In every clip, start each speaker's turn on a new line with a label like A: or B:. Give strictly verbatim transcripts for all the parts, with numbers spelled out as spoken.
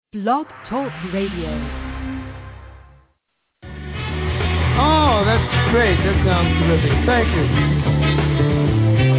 A: Blog Talk Radio.
B: Oh, that's great. That sounds terrific. Thank you.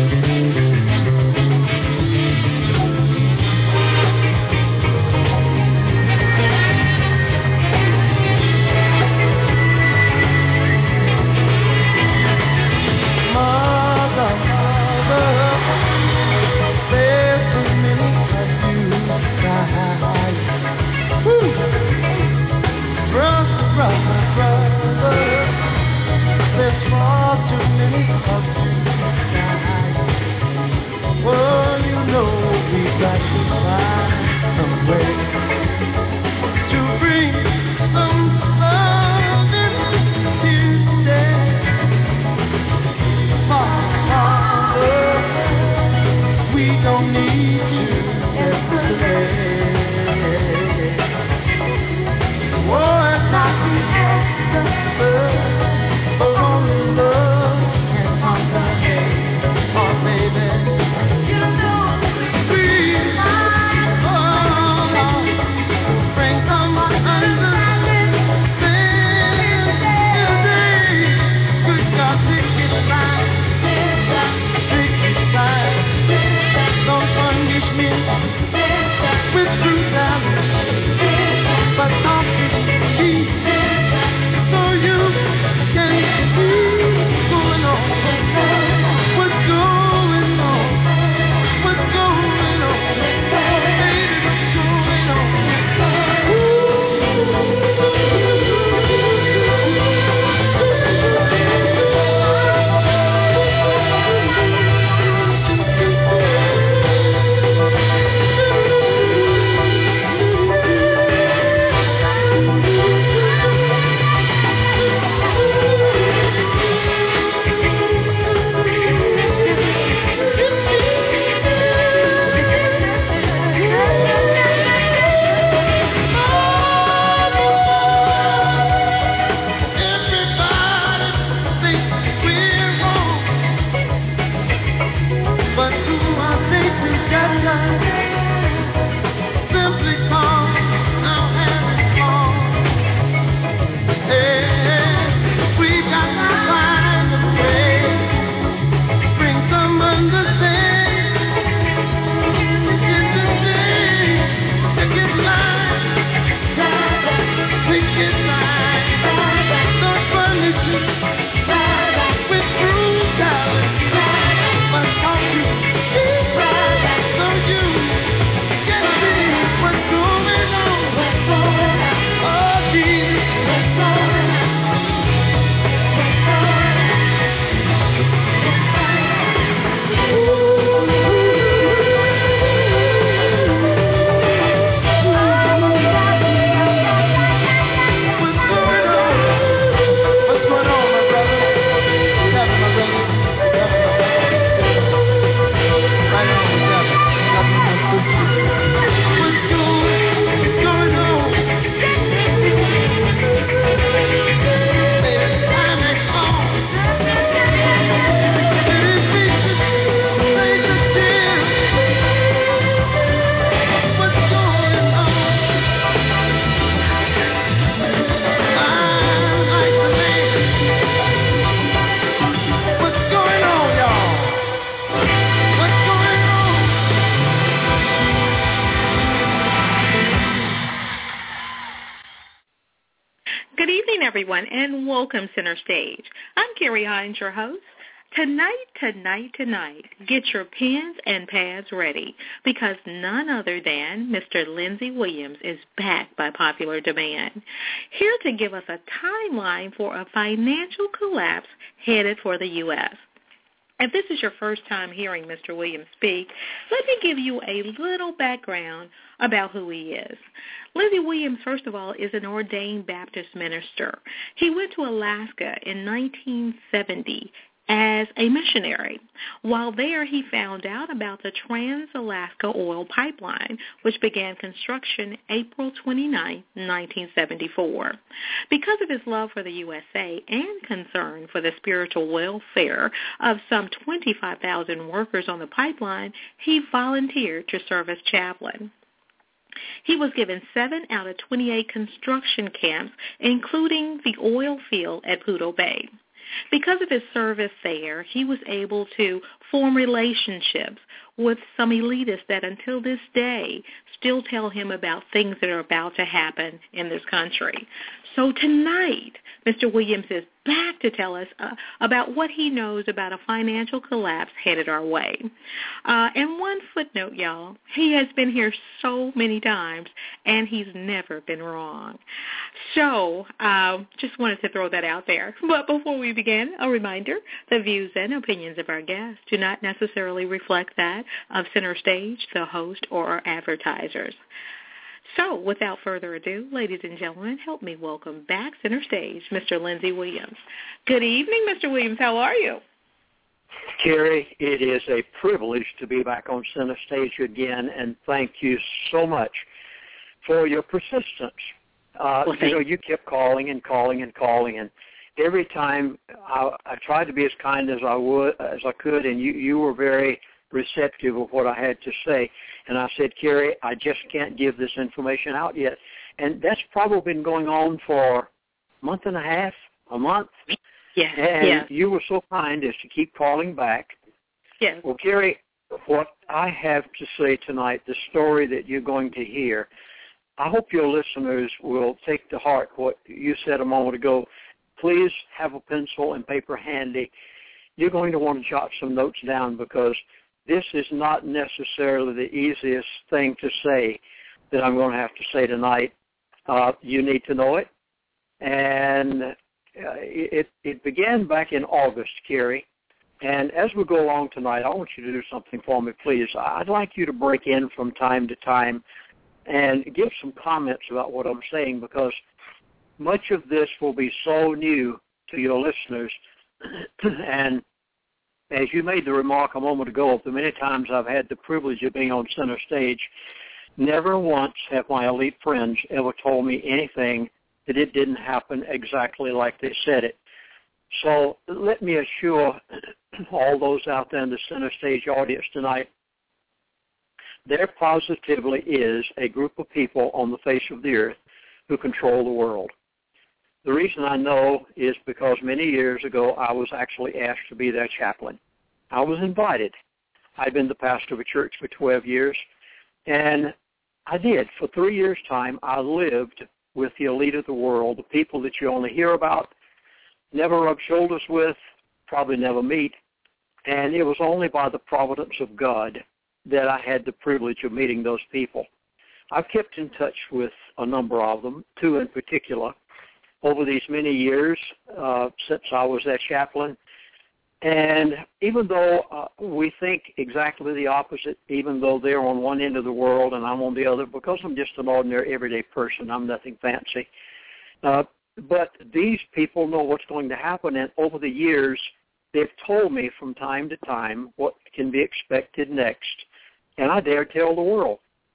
C: And welcome Center Stage. I'm Carrie Hines, your host. Tonight, tonight, tonight, get your pens and pads ready because none other than Mister Lindsey Williams is back by popular demand, here to give us a timeline for a financial collapse headed for the U S If this is your first time hearing Mister Williams speak, let me give you a little background about who he is. Lindsey Williams, first of all, is an ordained Baptist minister. He went to Alaska in nineteen seventy as a missionary. While there, he found out about the Trans-Alaska Oil Pipeline, which began construction April twenty-ninth, nineteen seventy-four. Because of his love for the U S A and concern for the spiritual welfare of some twenty-five thousand workers on the pipeline, he volunteered to serve as chaplain. He was given seven out of twenty-eight construction camps, including the oil field at Prudhoe Bay. Because of his service there, he was able to form relationships with some elitists that until this day still tell him about things that are about to happen in this country. So tonight, Mister Williams is back to tell us uh, about what he knows about a financial collapse headed our way. Uh, and one footnote, y'all, he has been here so many times, and he's never been wrong. So uh, just wanted to throw that out there. But before we begin, a reminder, the views and opinions of our guests do not necessarily reflect that of Center Stage, the host, or our advertisers. So, without further ado, ladies and gentlemen, help me welcome back Center Stage, Mister Lindsey Williams. Good evening, Mister Williams. How are you?
D: Carrie, it is a privilege to be back on Center Stage again, and thank you so much for your persistence. Uh,
C: well,
D: you know, you kept calling and calling and calling, and every time I, I tried to be as kind as I would, as I could, and you, you were very receptive of what I had to say. And I said, Carrie, I just can't give this information out yet. And that's probably been going on for a month and a half, a month.
C: Yeah.
D: And
C: yeah.
D: you were so kind as to keep calling back.
C: Yes.
D: Well, Carrie, what I have to say tonight, the story that you're going to hear, I hope your listeners will take to heart what you said a moment ago. Please have a pencil and paper handy. You're going to want to jot some notes down, because this is not necessarily the easiest thing to say that I'm going to have to say tonight. Uh, you need to know it. And uh, it, it began back in August, Carrie. And as we go along tonight, I want you to do something for me, please. I'd like you to break in from time to time and give some comments about what I'm saying, because much of this will be so new to your listeners. And as you made the remark a moment ago, the many times I've had the privilege of being on Center Stage, never once have my elite friends ever told me anything that it didn't happen exactly like they said it. So let me assure all those out there in the Center Stage audience tonight, there positively is a group of people on the face of the earth who control the world. The reason I know is because many years ago I was actually asked to be their chaplain. I was invited. I'd been the pastor of a church for twelve years, and I did. For three years' time, I lived with the elite of the world, the people that you only hear about, never rub shoulders with, probably never meet, and it was only by the providence of God that I had the privilege of meeting those people. I've kept in touch with a number of them, two in particular, over these many years uh, since I was their chaplain. And even though uh, we think exactly the opposite, even though they're on one end of the world and I'm on the other, because I'm just an ordinary everyday person, I'm nothing fancy. Uh, but these people know what's going to happen, and over the years, they've told me from time to time what can be expected next, and I dare tell the world.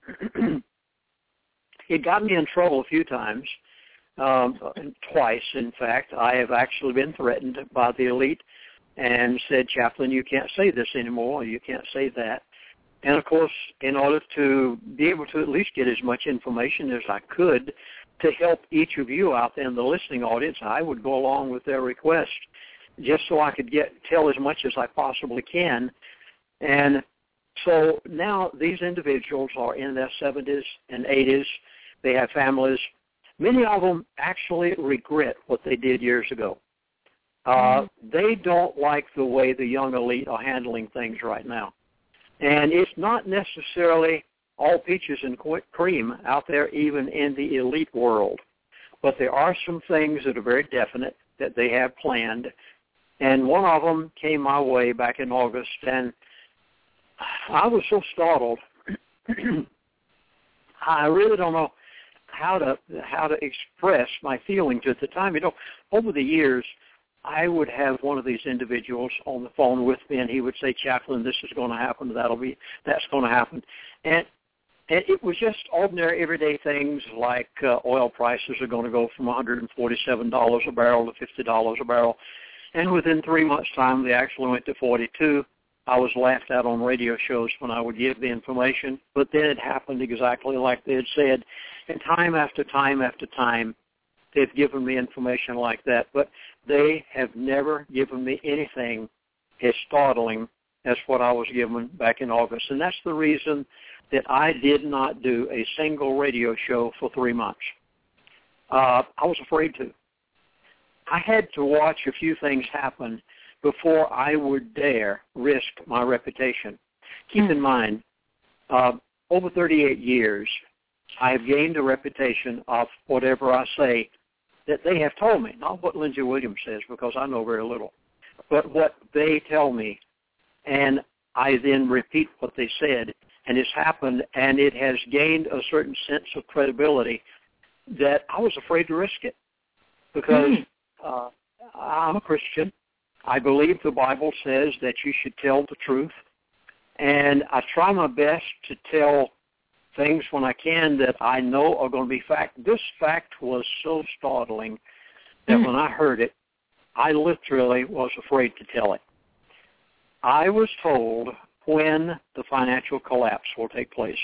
D: It got me in trouble a few times. Um, twice, in fact. I have actually been threatened by the elite and said, Chaplain, you can't say this anymore, you can't say that. And, of course, in order to be able to at least get as much information as I could to help each of you out there in the listening audience, I would go along with their request just so I could get tell as much as I possibly can. And so now these individuals are in their seventies and eighties. They have families. Many of them actually regret what they did years ago. Uh, they don't like the way the young elite are handling things right now. And it's not necessarily all peaches and cream out there, even in the elite world. But there are some things that are very definite that they have planned. And one of them came my way back in August, and I was so startled. I really don't know how to how to express my feelings at the time. You know, over the years, I would have one of these individuals on the phone with me, and he would say, Chaplain, this is going to happen, that'll be, that's going to happen. And and it was just ordinary, everyday things like uh, oil prices are going to go from one hundred forty-seven dollars a barrel to fifty dollars a barrel. And within three months' time, they actually went to forty-two. I was laughed at on radio shows when I would give the information, but then it happened exactly like they had said. And time after time after time, they've given me information like that, but they have never given me anything as startling as what I was given back in August. And that's the reason that I did not do a single radio show for three months. Uh, I was afraid to. I had to watch a few things happen before I would dare risk my reputation. Keep in mind, uh, over thirty-eight years, I have gained a reputation of whatever I say that they have told me, not what Lindsey Williams says, because I know very little, but what they tell me, and I then repeat what they said, and it's happened, and it has gained a certain sense of credibility that I was afraid to risk it, because mm. uh, I'm a Christian. I believe the Bible says that you should tell the truth, and I try my best to tell things when I can that I know are going to be fact. This fact was so startling that mm. when I heard it, I literally was afraid to tell it. I was told when the financial collapse will take place.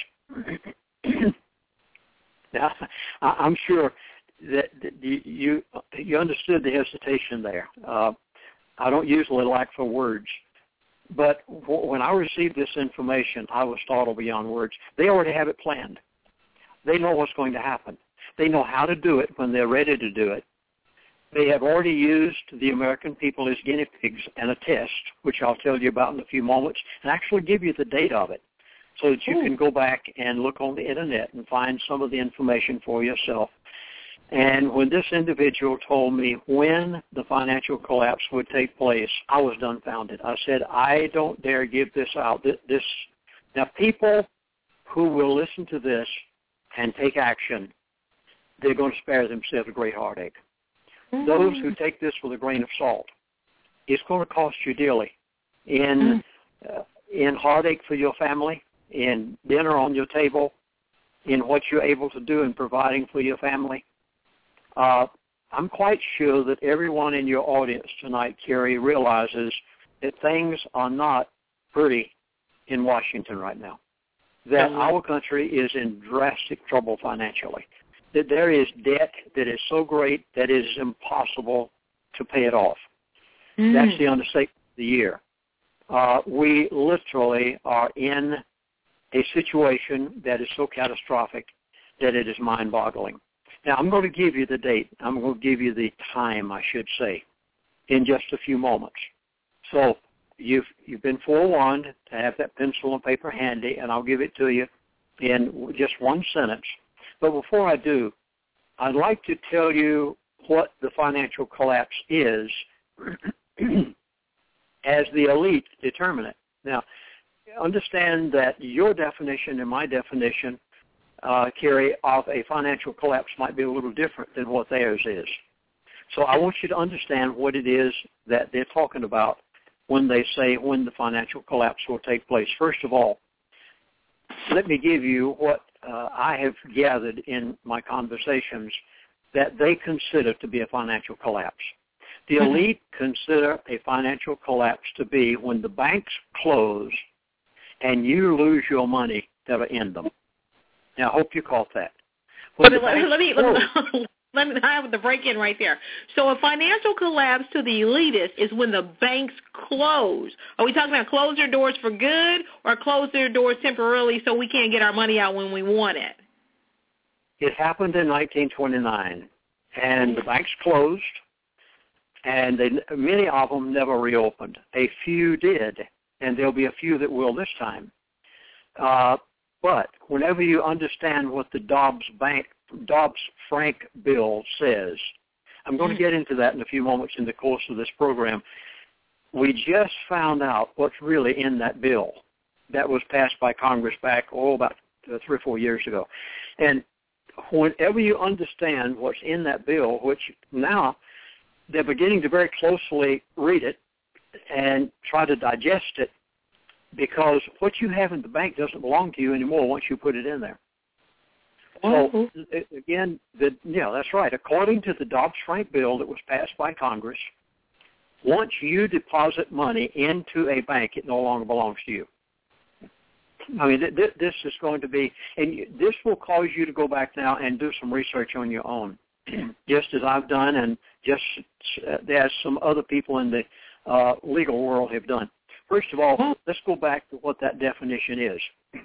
D: Now, I'm sure that you you understood the hesitation there. Uh, I don't usually lack for words, but when I received this information, I was startled beyond words. They already have it planned. They know what's going to happen. They know how to do it when they're ready to do it. They have already used the American people as guinea pigs in a test, which I'll tell you about in a few moments, and actually give you the date of it so that you Ooh. can go back and look on the Internet and find some of the information for yourself. And when this individual told me when the financial collapse would take place, I was dumbfounded. I said, I don't dare give this out. This Now, people who will listen to this and take action, they're going to spare themselves a great heartache. Mm-hmm. Those who take this with a grain of salt, it's going to cost you dearly in mm-hmm. uh, in heartache for your family, in dinner on your table, in what you're able to do in providing for your family. Uh, I'm quite sure that everyone in your audience tonight, Carrie, realizes that things are not pretty in Washington right now, that mm-hmm. our country is in drastic trouble financially, that there is debt that is so great that it is impossible to pay it off. Mm. That's the understatement of the year. Uh, we literally are in a situation that is so catastrophic that it is mind-boggling. Now, I'm going to give you the date. I'm going to give you the time, I should say, in just a few moments. So you've you've been forewarned to have that pencil and paper handy, and I'll give it to you in just one sentence. But before I do, I'd like to tell you what the financial collapse is as the elite determine it. Now, understand that your definition and my definition, uh, Carrie, of a financial collapse might be a little different than what theirs is. So I want you to understand what it is that they're talking about when they say when the financial collapse will take place. First of all, let me give you what uh, I have gathered in my conversations that they consider to be a financial collapse. The elite consider a financial collapse to be when the banks close and you lose your money that are in them. Now, I hope you caught that.
C: Let me, let, me, let, me, let me, I have the break-in right there. So a financial collapse to the elitist is when the banks close. Are we talking about close their doors for good or close their doors temporarily so we can't get our money out when we want it?
D: It happened in nineteen twenty-nine, and the banks closed, and they, many of them never reopened. A few did, and there'll be a few that will this time. Uh, but whenever you understand what the Dobbs Bank, Dobbs-Frank bill says, I'm going to get into that in a few moments in the course of this program. We just found out what's really in that bill that was passed by Congress back, oh, about uh, three or four years ago. And whenever you understand what's in that bill, which now they're beginning to very closely read it and try to digest it, because what you have in the bank doesn't belong to you anymore once you put it in there. So, again, the, yeah, that's right. According to the Dobbs-Frank bill that was passed by Congress, Once you deposit money into a bank, it no longer belongs to you. I mean, th- th- this is going to be, and you, this will cause you to go back now and do some research on your own, just as I've done, and just uh, as some other people in the uh, legal world have done. First of all, let's go back to what that definition is.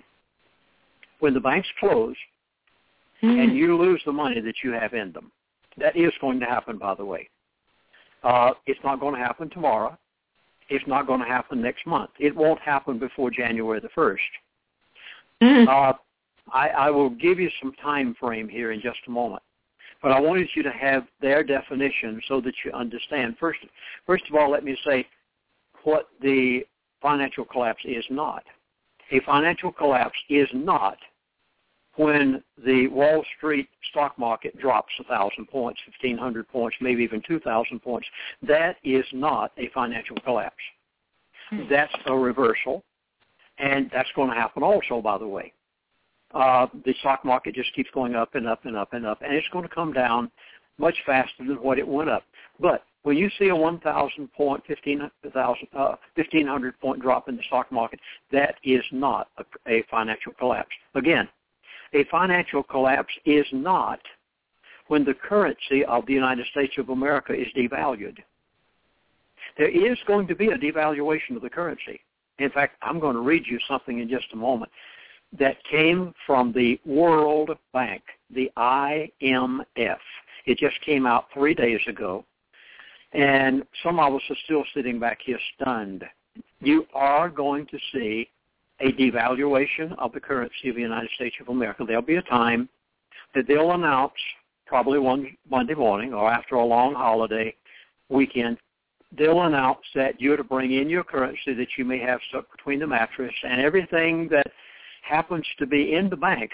D: When the banks close mm. and you lose the money that you have in them, that is going to happen, by the way. Uh, it's not going to happen tomorrow. It's not going to happen next month. It won't happen before January the first. Mm. Uh, I, I will give you some time frame here in just a moment. But I wanted you to have their definition so that you understand. First, first of all, let me say what the financial collapse is not. A financial collapse is not when the Wall Street stock market drops one thousand points, fifteen hundred points, maybe even two thousand points. That is not a financial collapse. That's a reversal, and that's going to happen also, by the way. Uh, the stock market just keeps going up and up and up and up, and it's going to come down much faster than what it went up. But when you see a one thousand point, fifteen hundred point drop in the stock market, that is not a, a financial collapse. Again, a financial collapse is not when the currency of the United States of America is devalued. There is going to be a devaluation of the currency. In fact, I'm going to read you something in just a moment that came from the World Bank, the I M F. It just came out three days ago, and some of us are still sitting back here stunned. You are going to see a devaluation of the currency of the United States of America. There'll be a time that they'll announce, probably one Monday morning or after a long holiday weekend, they'll announce that you're to bring in your currency that you may have stuck between the mattress, and everything that happens to be in the bank,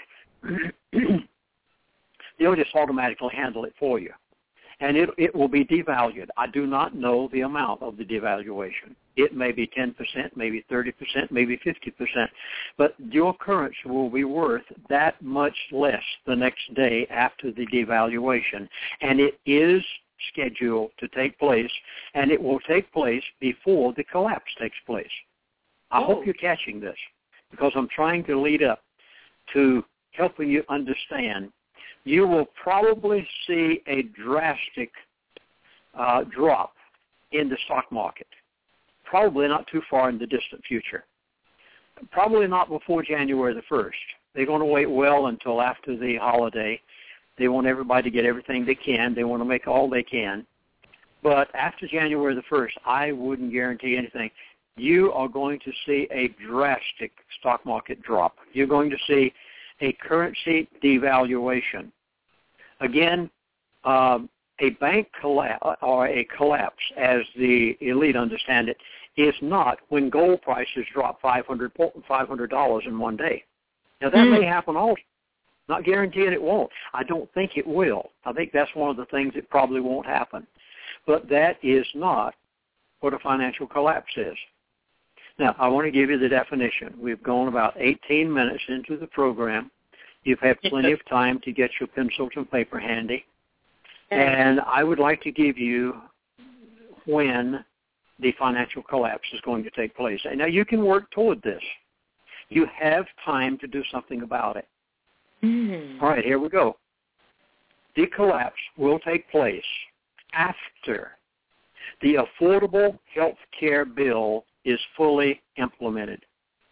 D: they'll just automatically handle it for you. And it, it will be devalued. I do not know the amount of the devaluation. It may be ten percent, maybe thirty percent, maybe fifty percent. But your currency will be worth that much less the next day after the devaluation. And it is scheduled to take place, and it will take place before the collapse takes place. I oh. hope you're catching this, because I'm trying to lead up to helping you understand. You will probably see a drastic uh, drop in the stock market, probably not too far in the distant future. Probably not before January the first. They're going to wait well until after the holiday. They want everybody to get everything they can. They want to make all they can. But after January the first, I wouldn't guarantee anything. You are going to see a drastic stock market drop. You're going to see a currency devaluation. Again, um, a bank collapse or a collapse, as the elite understand it, is not when gold prices drop five hundred dollars in one day. Now, that mm. may happen also. Not guaranteeing it won't. I don't think it will. I think that's one of the things that probably won't happen. But that is not what a financial collapse is. Now, I want to give you the definition. We've gone about eighteen minutes into the program. You've had plenty of time to get your pencils and paper handy. And I would like to give you when the financial collapse is going to take place. And now you can work toward this. You have time to do something about it. Mm. All right, here we go. The collapse will take place after the Affordable Health Care Bill is fully implemented.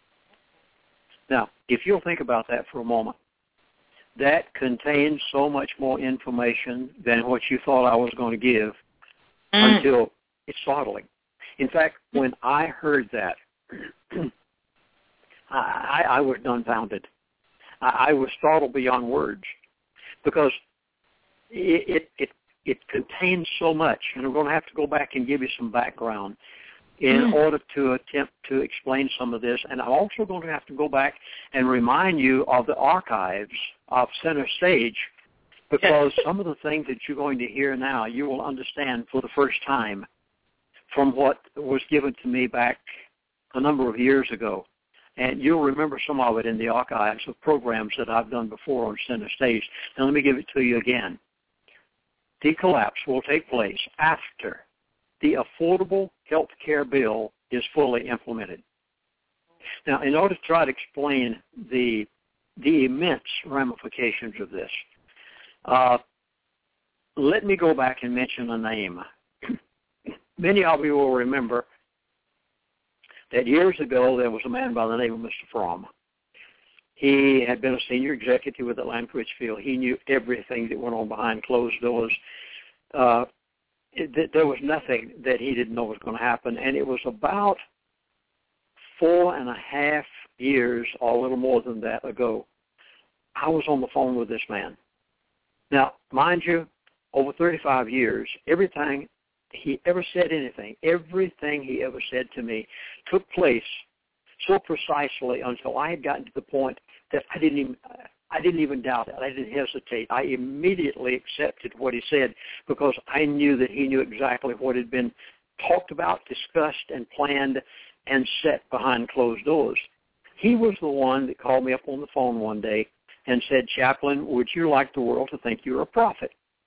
D: Now, if you'll think about that for a moment, that contains so much more information than what you thought I was going to give mm. until it's startling. In fact, when I heard that, I, I was dumbfounded. I, I was startled beyond words because it, it, it, it contains so much, and I'm going to have to go back and give you some background in mm. order to attempt to explain some of this. And I'm also going to have to go back and remind you of the archives of Center Stage, because some of the things that you're going to hear now, you will understand for the first time from what was given to me back a number of years ago. And you'll remember some of it in the archives of programs that I've done before on Center Stage. Now let me give it to you again. The collapse will take place after the Affordable Health Care Bill is fully implemented. Now, in order to try to explain the the immense ramifications of this, uh, let me go back and mention a name. Many of you will remember that years ago there was a man by the name of Mister Fromm. He had been a senior executive with Atlantic Richfield. He knew everything that went on behind closed doors. Uh, it, there was nothing that he didn't know was going to happen, and it was about four and a half years, or a little more than that, ago, I was on the phone with this man. Now, mind you, over thirty-five years, everything he ever said anything, everything he ever said to me took place so precisely until I had gotten to the point that I didn't even I didn't even doubt it. I didn't hesitate. I immediately accepted what he said because I knew that he knew exactly what had been talked about, discussed, and planned and set behind closed doors. He was the one that called me up on the phone one day and said, "Chaplain, would you like the world to think you're a prophet?"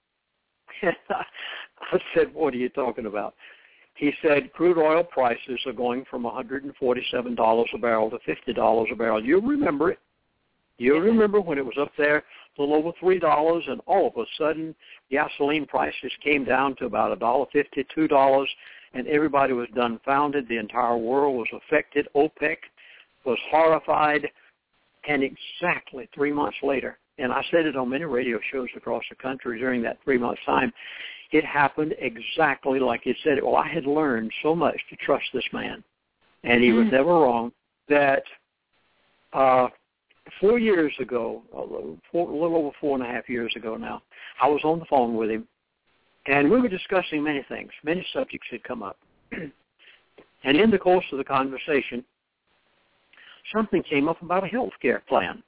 D: I said, "What are you talking about?" He said, "Crude oil prices are going from one hundred forty-seven dollars a barrel to fifty dollars a barrel. You remember it. You remember when it was up there a little over three dollars, and all of a sudden gasoline prices came down to about one dollar fifty, two dollars, and everybody was dumbfounded. The entire world was affected. OPEC was horrified, and exactly three months later, and I said it on many radio shows across the country during that three months time, it happened exactly like he said it. Well, I had learned so much to trust this man, and he mm. was never wrong, that uh, four years ago, four, a little over four and a half years ago now, I was on the phone with him, and we were discussing many things. Many subjects had come up. And in the course of the conversation, something came up about a health care plan.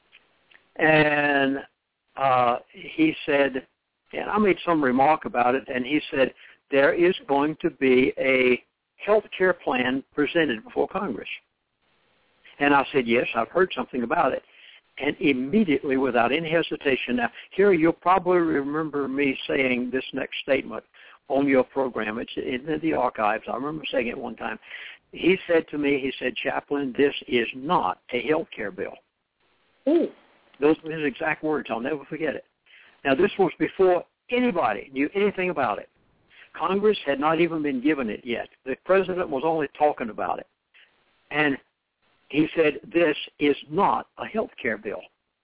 D: And uh, he said, and I made some remark about it, and he said, there is going to be a health care plan presented before Congress. And I said, yes, I've heard something about it. And immediately, without any hesitation, now, here you'll probably remember me saying this next statement on your program. It's in the archives. I remember saying it one time. He said to me, he said, "Chaplain, this is not a health care bill." Ooh. Those were his exact words. I'll never forget it. Now, this was before anybody knew anything about it. Congress had not even been given it yet. The president was only talking about it. And he said, this is not a health care bill.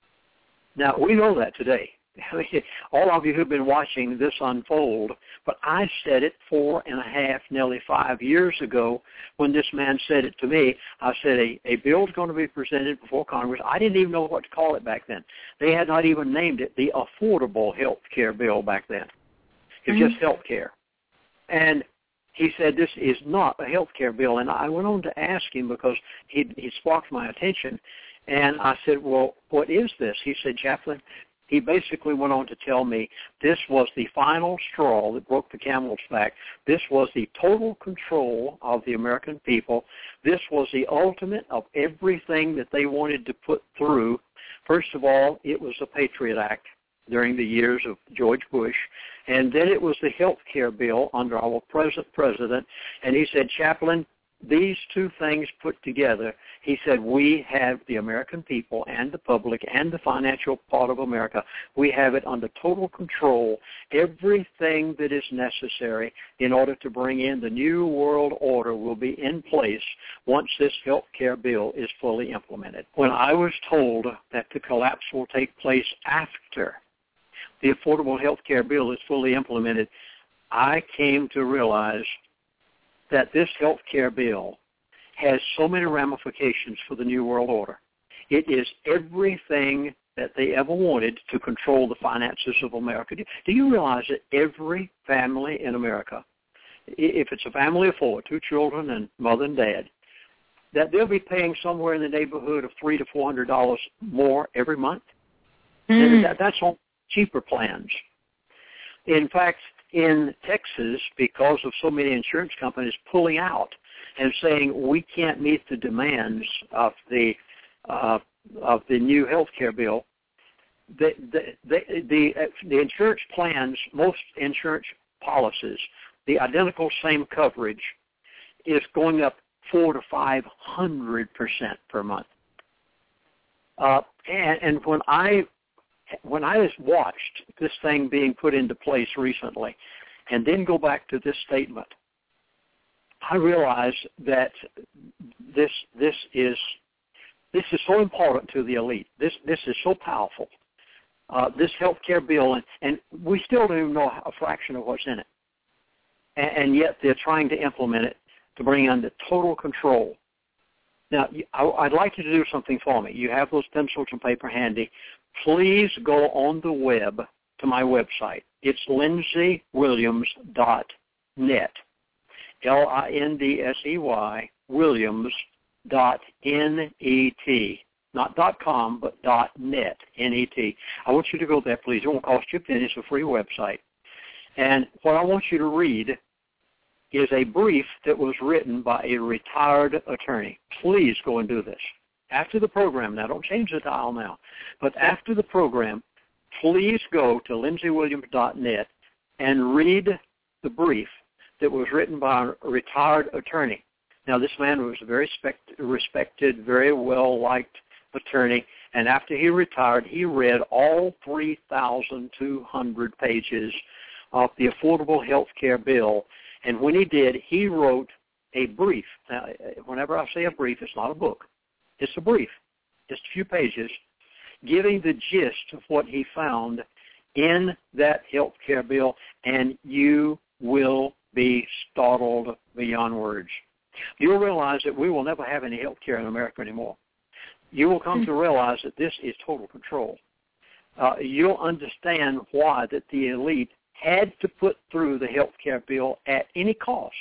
D: Now, we know that today. All of you who've been watching this unfold, but I said it four and a half, nearly five years ago when this man said it to me. I said, a, a bill's going to be presented before Congress. I didn't even know what to call it back then. They had not even named it the Affordable Health Care Bill back then. It was mm-hmm. just health care. And he said, this is not a health care bill. And I went on to ask him because he, he sparked my attention. And I said, well, what is this? He said, Chaplain, he basically went on to tell me this was the final straw that broke the camel's back. This was the total control of the American people. This was the ultimate of everything that they wanted to put through. First of all, it was the Patriot Act during the years of George Bush, and then it was the health care bill under our present president. And he said, Chaplain, these two things put together, he said, we have the American people and the public and the financial part of America, we have it under total control, everything that is necessary in order to bring in the new world order will be in place once this health care bill is fully implemented. When I was told that the collapse will take place after the Affordable Health Care Bill is fully implemented, I came to realize that this health care bill has so many ramifications for the New World Order. It is everything that they ever wanted to control the finances of America. Do you realize that every family in America, if it's a family of four, two children and mother and dad, that they'll be paying somewhere in the neighborhood of three to four hundred dollars more every month? Mm. That, that's on cheaper plans. In fact, in Texas, because of so many insurance companies pulling out and saying we can't meet the demands of the uh, of the new health care bill, the the, the the the insurance plans, most insurance policies, the identical same coverage is going up four to five hundred percent per month. Uh, and, and when I when I watched this thing being put into place recently, and then go back to this statement, I realized that this this is this is so important to the elite. This this is so powerful. Uh, this health care bill, and, and we still don't even know a fraction of what's in it. And, and yet they're trying to implement it to bring under total control. Now, I, I'd like you to do something for me. You have those pencils and paper handy. Please go on the web to my website. It's lindsey williams dot net, L I N D S E Y, Williams dot N E T. Not .com, but .net, N E T. I want you to go there, please. It won't cost you a penny. It's a free website. And what I want you to read is a brief that was written by a retired attorney. Please go and do this. After the program, now don't change the dial now, but after the program, please go to lindsey williams dot net and read the brief that was written by a retired attorney. Now, this man was a very respected, very well-liked attorney, and after he retired, he read all three thousand two hundred pages of the Affordable Health Care Bill, and when he did, he wrote a brief. Now, whenever I say a brief, it's not a book. It's a brief, just a few pages, giving the gist of what he found in that health care bill, and you will be startled beyond words. You'll realize that we will never have any health care in America anymore. You will come to realize that this is total control. Uh, you'll understand why that the elite had to put through the health care bill at any cost.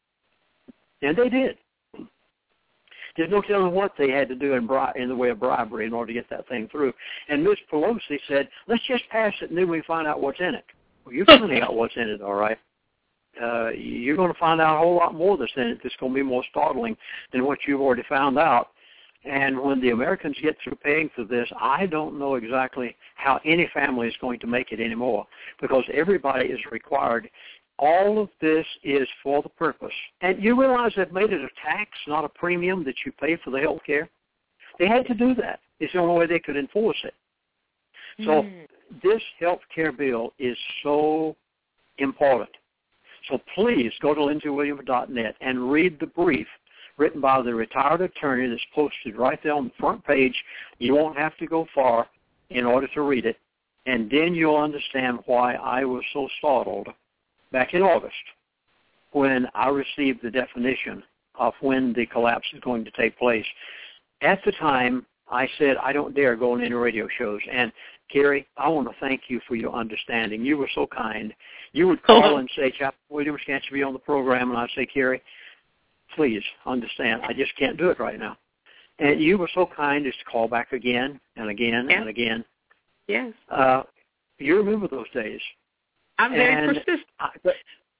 D: And they did. There's no telling what they had to do in, bri- in the way of bribery in order to get that thing through. And Miz Pelosi said, let's just pass it and then we find out what's in it. Well, you're finding out what's in it, all right. Uh, you're going to find out a whole lot more that's in it that's going to be more startling than what you've already found out. And when the Americans get through paying for this, I don't know exactly how any family is going to make it anymore, because everybody is required. All of this is for the purpose. And you realize they've made it a tax, not a premium that you pay for the health care? They had to do that. It's the only way they could enforce it. So mm. this health care bill is so important. So please go to lindsey williams dot net and read the brief written by the retired attorney that's posted right there on the front page. You won't have to go far in order to read it. And then you'll understand why I was so startled back in August when I received the definition of when the collapse is going to take place. At the time, I said, I don't dare go on any radio shows. And, Carrie, I want to thank you for your understanding. You were so kind. You would call and say, Chaplain Williams, can't you be on the program? And I'd say, Carrie, please understand, I just can't do it right now. And you were so kind as to call back again and again yeah. and again.
C: Yes.
D: Uh, you remember those days.
C: I'm very
D: and
C: persistent.
D: I, but,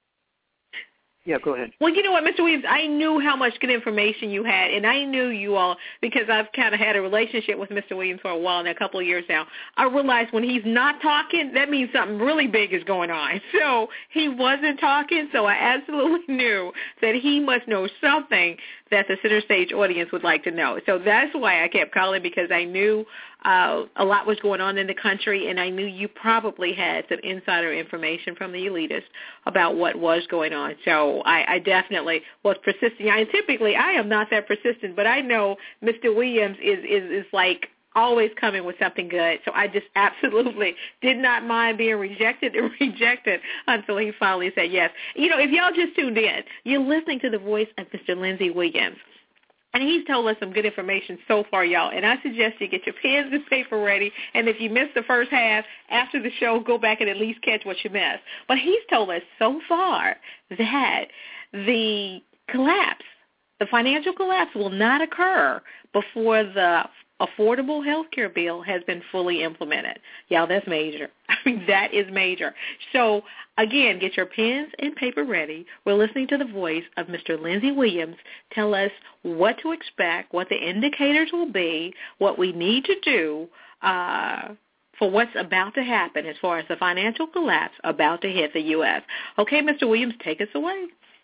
D: yeah, go ahead.
C: Well, you know what, Mister Williams, I knew how much good information you had, and I knew you all, because I've kind of had a relationship with Mister Williams for a while, now a couple of years now. I realized when he's not talking, that means something really big is going on. So he wasn't talking, so I absolutely knew that he must know something that the center stage audience would like to know. So that's why I kept calling, because I knew uh, a lot was going on in the country, and I knew you probably had some insider information from the elitists about what was going on. So I, I definitely was persistent. And typically, I am not that persistent, but I know Mister Williams is, is, is like always coming with something good. So I just absolutely did not mind being rejected and rejected until he finally said yes. You know, if y'all just tuned in, you're listening to the voice of Mister Lindsey Williams. And he's told us some good information so far, y'all. And I suggest you get your pens and paper ready. And if you missed the first half, after the show, go back and at least catch what you missed. But he's told us so far that the collapse, the financial collapse, will not occur before the Affordable Health Care Bill has been fully implemented. Y'all, that's major. I mean, that is major. So, again, get your pens and paper ready. We're listening to the voice of Mister Lindsey Williams tell us what to expect, what the indicators will be, what we need to do uh, for what's about to happen as far as the financial collapse about to hit the U S. Okay, Mister Williams, take us away.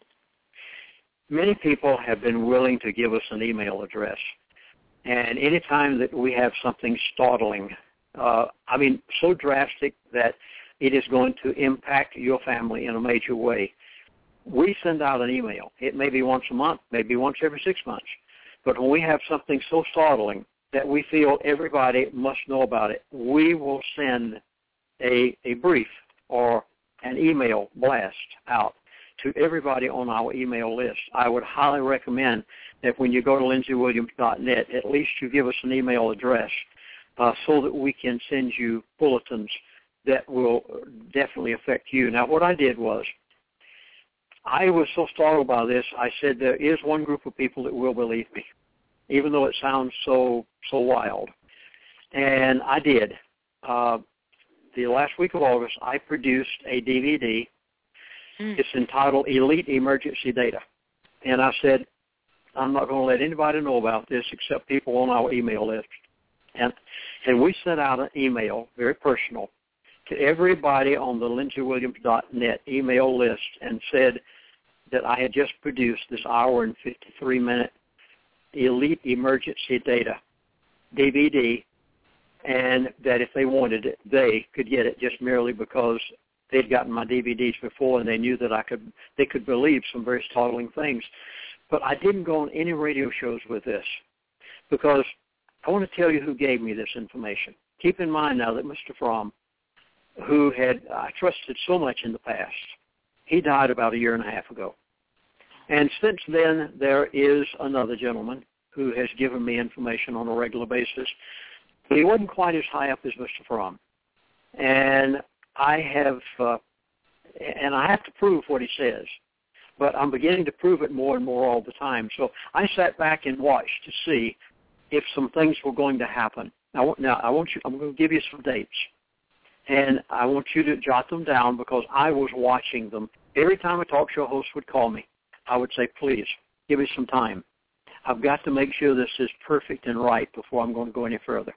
D: Many people have been willing to give us an email address. And any time that we have something startling, uh, I mean, so drastic that it is going to impact your family in a major way, we send out an email. It may be once a month, maybe once every six months. But when we have something so startling that we feel everybody must know about it, we will send a, a brief or an email blast out to everybody on our email list. I would highly recommend that when you go to lindsey williams dot net, at least you give us an email address uh, so that we can send you bulletins that will definitely affect you. Now, what I did was, I was so startled by this, I said there is one group of people that will believe me, even though it sounds so so wild. And I did. Uh, the last week of August, I produced a D V D. Mm. It's entitled Elite Emergency Data. And I said, I'm not going to let anybody know about this except people on our email list. And and we sent out an email, very personal, to everybody on the lindsey williams dot net email list and said that I had just produced this hour and fifty-three minute Elite Emergency Data D V D, and that if they wanted it, they could get it just merely because they'd gotten my D V Ds before and they knew that I could, they could believe some very startling things. But I didn't go on any radio shows with this because I want to tell you who gave me this information. Keep in mind now that Mister Fromm, who had I trusted so much in the past, he died about a year and a half ago. And since then, there is another gentleman who has given me information on a regular basis. But he wasn't quite as high up as Mister Fromm. And I have, uh, and I have to prove what he says, but I'm beginning to prove it more and more all the time. So I sat back and watched to see if some things were going to happen. Now, now I want you, I'm going to give you some dates. And I want you to jot them down because I was watching them. Every time a talk show host would call me, I would say, please, give me some time. I've got to make sure this is perfect and right before I'm going to go any further.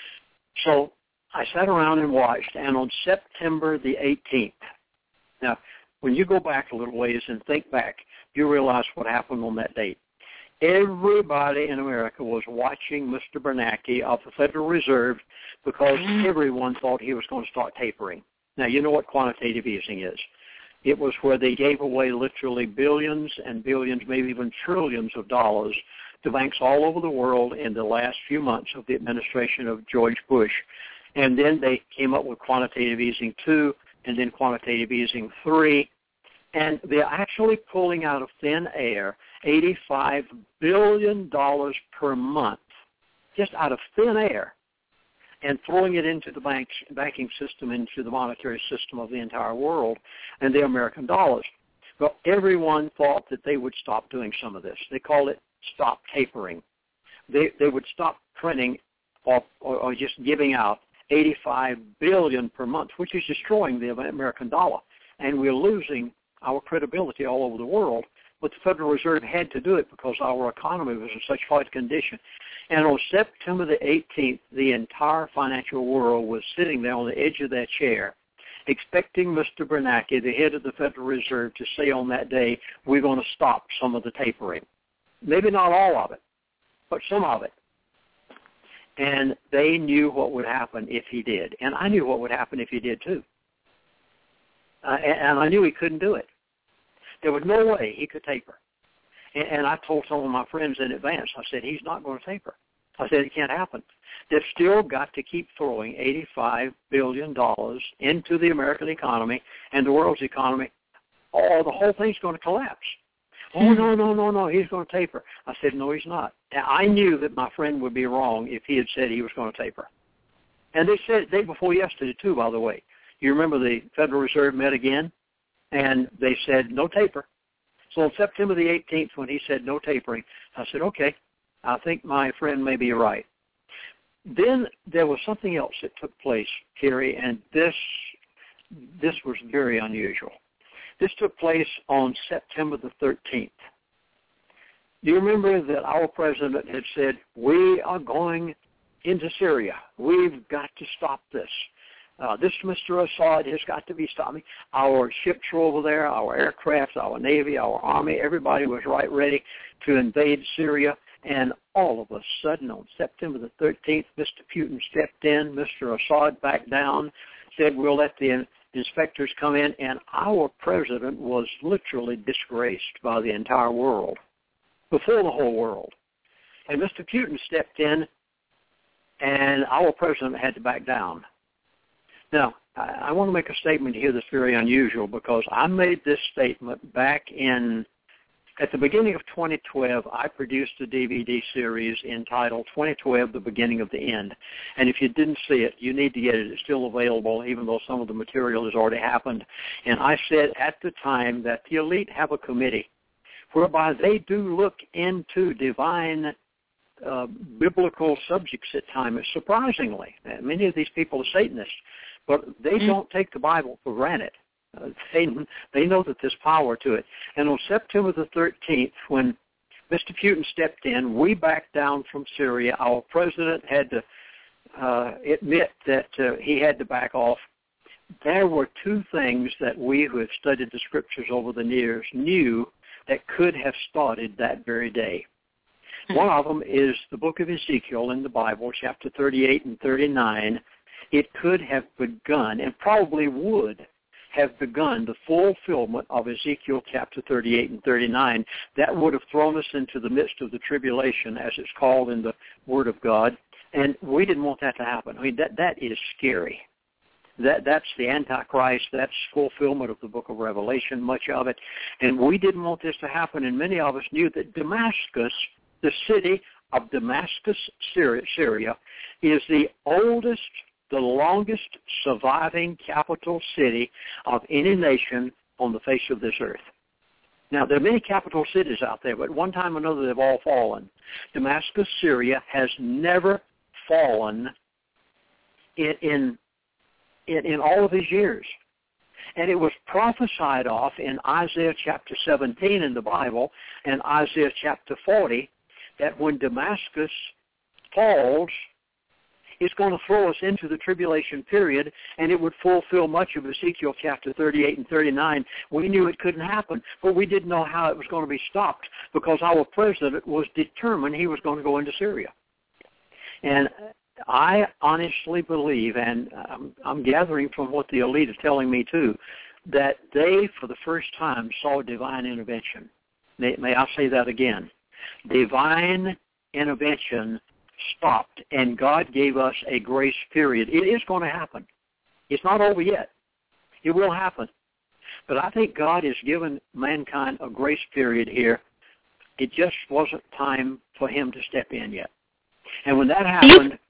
D: So I sat around and watched, and on September the eighteenth, now, when you go back a little ways and think back, you realize what happened on that date. Everybody in America was watching Mister Bernanke of the Federal Reserve because everyone thought he was going to start tapering. Now, you know what quantitative easing is. It was where they gave away literally billions and billions, maybe even trillions of dollars to banks all over the world in the last few months of the administration of George Bush. And then they came up with quantitative easing two and then quantitative easing three. And they're actually pulling out of thin air eighty-five billion dollars per month, just out of thin air, and throwing it into the banks, banking system, into the monetary system of the entire world and the American dollars. Well, everyone thought that they would stop doing some of this. They called it stop tapering. They they would stop printing or, or, or just giving out eighty-five billion dollars per month, which is destroying the American dollar. And we're losing our credibility all over the world. But the Federal Reserve had to do it because our economy was in such hard condition. And on September the eighteenth, the entire financial world was sitting there on the edge of their chair, expecting Mister Bernanke, the head of the Federal Reserve, to say on that day, we're going to stop some of the tapering. Maybe not all of it, but some of it. And they knew what would happen if he did. And I knew what would happen if he did too. Uh, and, and I knew he couldn't do it. There was no way he could taper. And, and I told some of my friends in advance, I said, he's not going to taper. I said, it can't happen. They've still got to keep throwing eighty-five billion dollars into the American economy and the world's economy, or the whole thing's going to collapse. Oh, no, no, no, no, he's going to taper. I said, no, he's not. And I knew that my friend would be wrong if he had said he was going to taper. And they said it the day before yesterday, too, by the way. You remember the Federal Reserve met again, and they said no taper. So on September the eighteenth, when he said no tapering, I said, okay, I think my friend may be right. Then there was something else that took place, Kerry, and this this was very unusual. This took place on September the thirteenth. Do you remember that our president had said, we are going into Syria. We've got to stop this. Uh, this Mister Assad has got to be stopped. Our ships were over there, our aircraft, our Navy, our Army, everybody was right ready to invade Syria. And all of a sudden, on September the thirteenth, Mister Putin stepped in, Mister Assad backed down, said we'll let the in- inspectors come in, and our president was literally disgraced by the entire world, before the whole world. And Mister Putin stepped in, and our president had to back down. Now, I, I want to make a statement here that's very unusual, because I made this statement back in, at the beginning of twenty twelve, I produced a D V D series entitled twenty twelve, The Beginning of the End. And if you didn't see it, you need to get it. It's still available, even though some of the material has already happened. And I said at the time that the elite have a committee whereby they do look into divine uh, biblical subjects at times, surprisingly. Many of these people are Satanists, but they mm-hmm. don't take the Bible for granted. Uh, they, they know that there's power to it. And on September the thirteenth, when Mister Putin stepped in, we backed down from Syria. Our president had to uh, admit that uh, he had to back off. There were two things that we who have studied the Scriptures over the years knew that could have started that very day. One of them is the book of Ezekiel in the Bible, chapter thirty-eight and thirty-nine. It could have begun, and probably would have begun, the fulfillment of Ezekiel chapter thirty-eight and thirty-nine. That would have thrown us into the midst of the tribulation, as it's called in the Word of God, and we didn't want that to happen. I mean, that that is scary. That That's the Antichrist. That's fulfillment of the book of Revelation, much of it, and we didn't want this to happen, and many of us knew that Damascus, the city of Damascus, Syria, Syria is the oldest, the longest surviving capital city of any nation on the face of this earth. Now, there are many capital cities out there, but one time or another they've all fallen. Damascus, Syria has never fallen in, in, in, in all of these years. And it was prophesied of in Isaiah chapter seventeen in the Bible and Isaiah chapter forty that when Damascus falls, it's going to throw us into the tribulation period, and it would fulfill much of Ezekiel chapter thirty-eight and thirty-nine. We knew it couldn't happen, but we didn't know how it was going to be stopped, because our president was determined he was going to go into Syria. And I honestly believe, and I'm, I'm gathering from what the elite is telling me too, that they, for the first time, saw divine intervention. May, may I say that again? Divine intervention stopped, and God gave us a grace period. It is going to happen. It's not over yet. It will happen. But I think God has given mankind a grace period here. It just wasn't time for him to step in yet. And when that happened,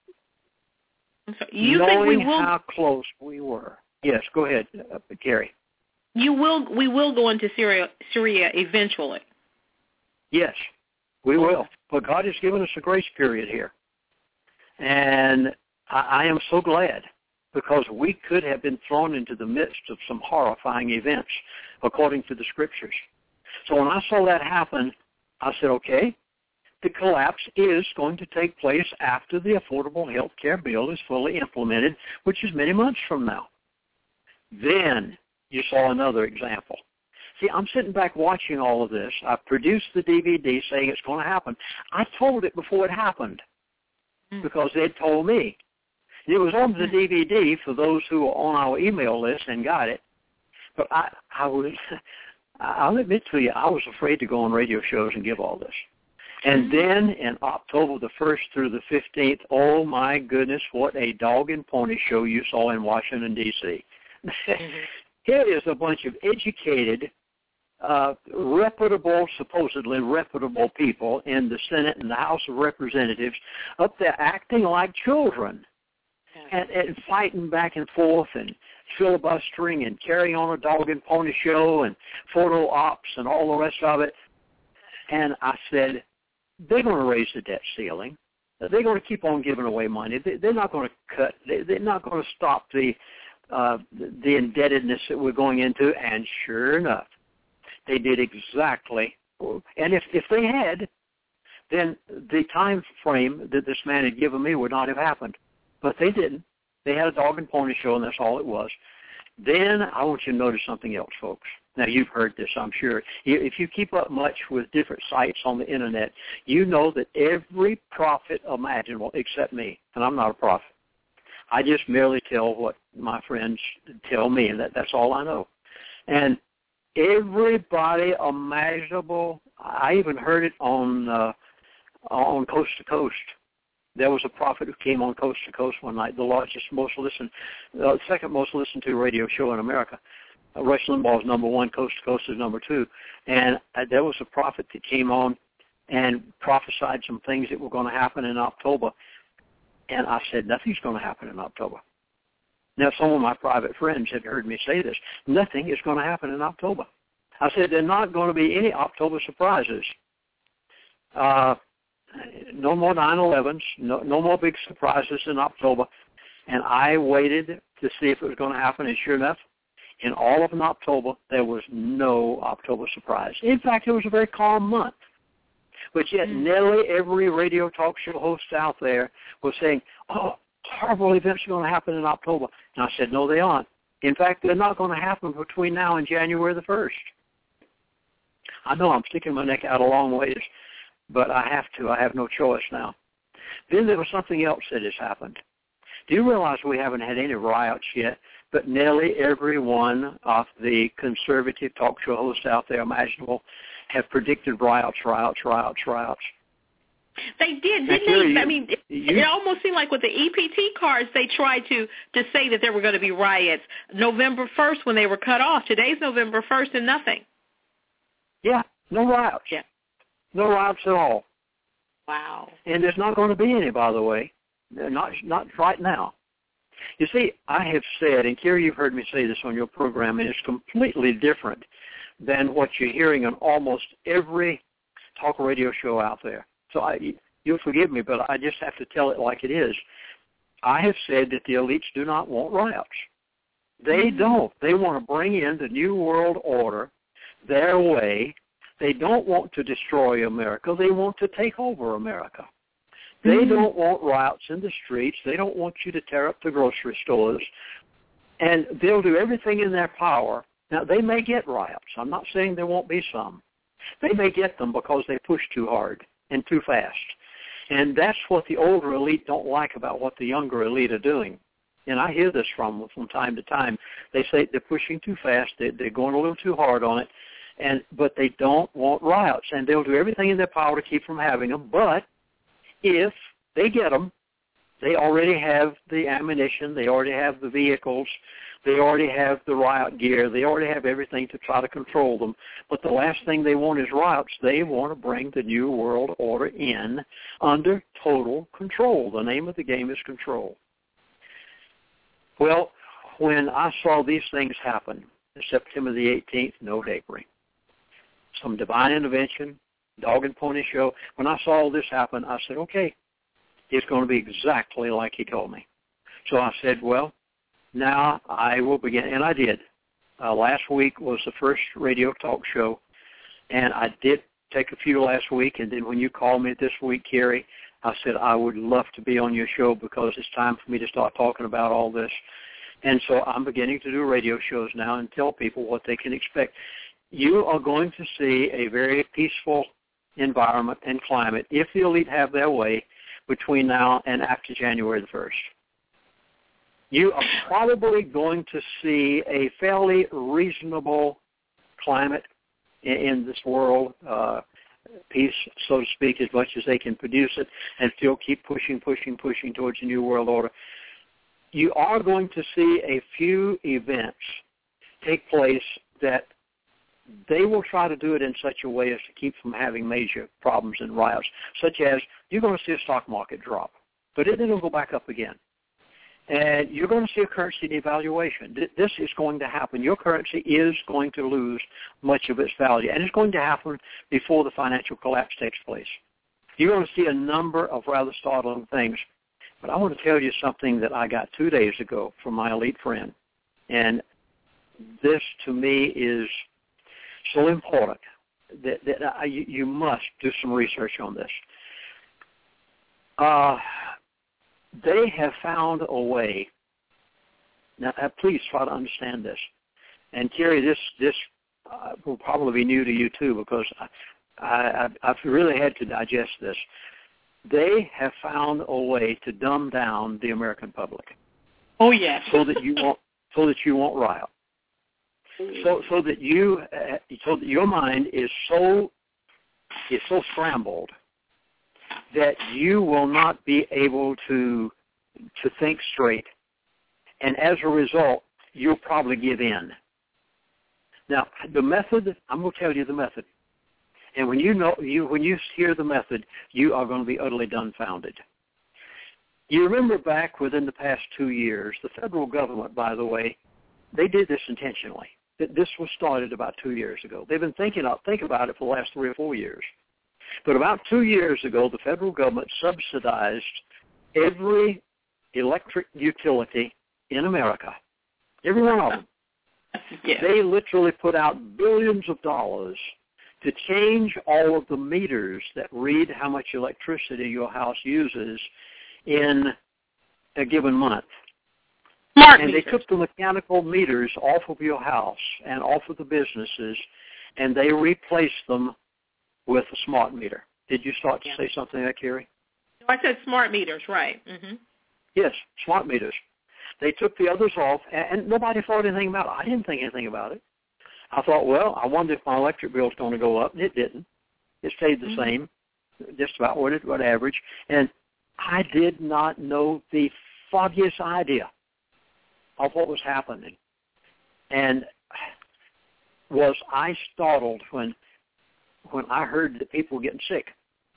C: you
D: knowing
C: think we will,
D: how close we were. Yes, go ahead, uh, Carrie.
C: You will. We will go into Syria, Syria eventually.
D: Yes, we will. But God has given us a grace period here. And I, I am so glad, because we could have been thrown into the midst of some horrifying events, according to the Scriptures. So when I saw that happen, I said, okay, the collapse is going to take place after the Affordable Health Care Bill is fully implemented, which is many months from now. Then you saw another example. See, I'm sitting back watching all of this. I produced the D V D saying it's going to happen. I told it before it happened, because they'd told me. It was on the D V D for those who were on our email list and got it. But I, I was, I'll admit to you, I was afraid to go on radio shows and give all this. And then in October the first through the fifteenth, oh my goodness, what a dog and pony show you saw in Washington, D C Mm-hmm. Here is a bunch of educated, uh, reputable, supposedly reputable people in the Senate and the House of Representatives up there acting like children and, and fighting back and forth and filibustering and carrying on a dog and pony show and photo ops and all the rest of it. And I said, they're going to raise the debt ceiling. They're going to keep on giving away money. They're not going to cut. They're not going to stop the uh, the indebtedness that we're going into. And sure enough, they did exactly. And if if they had, then the time frame that this man had given me would not have happened. But they didn't. They had a dog and pony show, and that's all it was. Then I want you to notice something else, folks. Now, you've heard this, I'm sure. If you keep up much with different sites on the Internet, you know that every prophet imaginable, except me, and I'm not a prophet. I just merely tell what my friends tell me, and that, that's all I know. And everybody imaginable, I even heard it on uh, on Coast to Coast. There was a prophet who came on Coast to Coast one night, the largest, most listened, uh, second most listened to radio show in America. Uh, Rush Limbaugh is number one, Coast to Coast is number two. And uh, there was a prophet that came on and prophesied some things that were going to happen in October. And I said, nothing's going to happen in October. Now, some of my private friends had heard me say this. Nothing is going to happen in October. I said, there are not going to be any October surprises. Uh, no more nine elevens, no, no more big surprises in October. And I waited to see if it was going to happen, and sure enough, in all of October, there was no October surprise. In fact, it was a very calm month. But yet mm. nearly every radio talk show host out there was saying, oh, horrible events are going to happen in October. And I said, no, they aren't. In fact, they're not going to happen between now and January the first. I know I'm sticking my neck out a long ways, but I have to. I have no choice now. Then there was something else that has happened. Do you realize we haven't had any riots yet, but nearly every one of the conservative talk show hosts out there imaginable have predicted riots, riots, riots, riots.
C: They did, didn't
D: you,
C: they? I mean, it,
D: you,
C: it almost seemed like with the E P T cards, they tried to, to say that there were going to be riots November first when they were cut off. Today's November first and nothing.
D: Yeah, no riots.
C: Yeah.
D: No riots at all.
C: Wow.
D: And there's not going to be any, by the way. Not not right now. You see, I have said, and Kerry, you've heard me say this on your program, and it's completely different than what you're hearing on almost every talk radio show out there. So I, you'll forgive me, but I just have to tell it like it is. I have said that the elites do not want riots. They mm-hmm. don't. They want to bring in the New World Order their way. They don't want to destroy America. They want to take over America. They mm-hmm. don't want riots in the streets. They don't want you to tear up the grocery stores. And they'll do everything in their power. Now, they may get riots. I'm not saying there won't be some. They may get them because they push too hard and too fast. And that's what the older elite don't like about what the younger elite are doing. And I hear this from them from time to time. They say they're pushing too fast. They're, they're going a little too hard on it. And but they don't want riots. And they'll do everything in their power to keep from having them. But if they get them, they already have the ammunition. They already have the vehicles. They already have the riot gear. They already have everything to try to control them. But the last thing they want is riots. They want to bring the New World Order in under total control. The name of the game is control. Well, when I saw these things happen, September the eighteenth, no daybreak. Some divine intervention, dog and pony show. When I saw all this happen, I said, okay, it's going to be exactly like he told me. So I said, well, now I will begin, and I did. Uh, last week was the first radio talk show, and I did take a few last week, and then when you called me this week, Kerry, I said I would love to be on your show because it's time for me to start talking about all this. And so I'm beginning to do radio shows now and tell people what they can expect. You are going to see a very peaceful environment and climate if the elite have their way between now and after January the first. You are probably going to see a fairly reasonable climate in, in this world, uh, peace, so to speak, as much as they can produce it, and still keep pushing, pushing, pushing towards a new world order. You are going to see a few events take place that they will try to do it in such a way as to keep from having major problems and riots, such as you're going to see a stock market drop, but then it'll go back up again. And you're going to see a currency devaluation. This is going to happen. Your currency is going to lose much of its value, and it's going to happen before the financial collapse takes place. You're going to see a number of rather startling things. But I want to tell you something that I got two days ago from my elite friend, and this to me is so important that, that I, you must do some research on this. Uh, they have found a way. Now, uh, please try to understand this. And, Kerry, this this uh, will probably be new to you, too, because I, I, I've really had to digest this. They have found a way to dumb down the American public.
C: Oh, yes.
D: So that you won't, so that you won't riot. So, so that you, uh, so that your mind is so, is so scrambled that you will not be able to, to think straight, and as a result, you'll probably give in. Now, the method, I'm going to tell you the method, and when you know, you when you hear the method, you are going to be utterly dumbfounded. You remember back within the past two years, the federal government, by the way, they did this intentionally. This was started about two years ago. They've been thinking about, think about it for the last three or four years. But about two years ago, the federal government subsidized every electric utility in America, every one of them.
C: Yeah.
D: They literally put out billions of dollars to change all of the meters that read how much electricity your house uses in a given month.
C: Smart
D: and
C: meters.
D: They took the mechanical meters off of your house and off of the businesses, and they replaced them with a smart meter. Did you start to
C: yeah.
D: say something there, Kerry?
C: No, I said smart meters, right. Mm-hmm.
D: Yes, smart meters. They took the others off, and, and nobody thought anything about it. I didn't think anything about it. I thought, well, I wonder if my electric bill is going to go up, and it didn't. It stayed the mm-hmm. same, just about what it what average. And I did not know the foggiest idea of what was happening. And was I startled when when I heard that people were getting sick.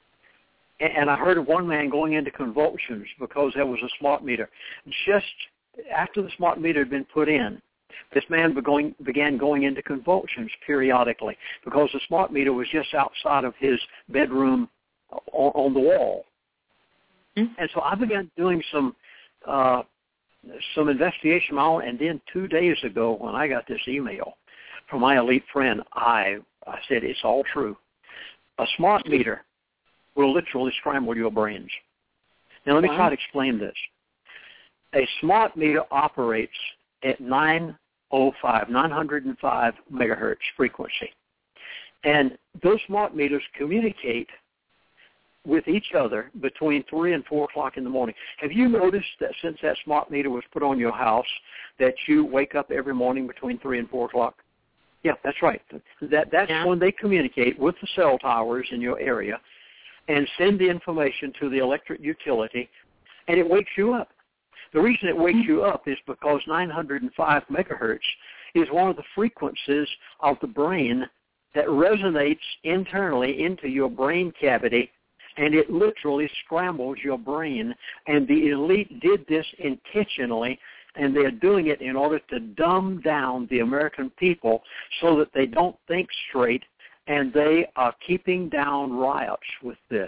D: And I heard of one man going into convulsions because there was a smart meter. Just after the smart meter had been put in, this man began, began going into convulsions periodically because the smart meter was just outside of his bedroom on, on the wall. Mm-hmm. And so I began doing some uh, some investigation of my own, and then two days ago when I got this email from my elite friend, I, I said, it's all true. A smart meter will literally scramble your brains. Now, let me try to explain this. A smart meter operates at nine oh five, nine oh five megahertz frequency. And those smart meters communicate with each other between three and four o'clock in the morning. Have you noticed that since that smart meter was put on your house that you wake up every morning between three and four o'clock? Yeah, that's right. That That's yeah. when they communicate with the cell towers in your area and send the information to the electric utility, and it wakes you up. The reason it wakes you up is because nine oh five megahertz is one of the frequencies of the brain that resonates internally into your brain cavity, and it literally scrambles your brain. And the elite did this intentionally, and they're doing it in order to dumb down the American people so that they don't think straight, and they are keeping down riots with this.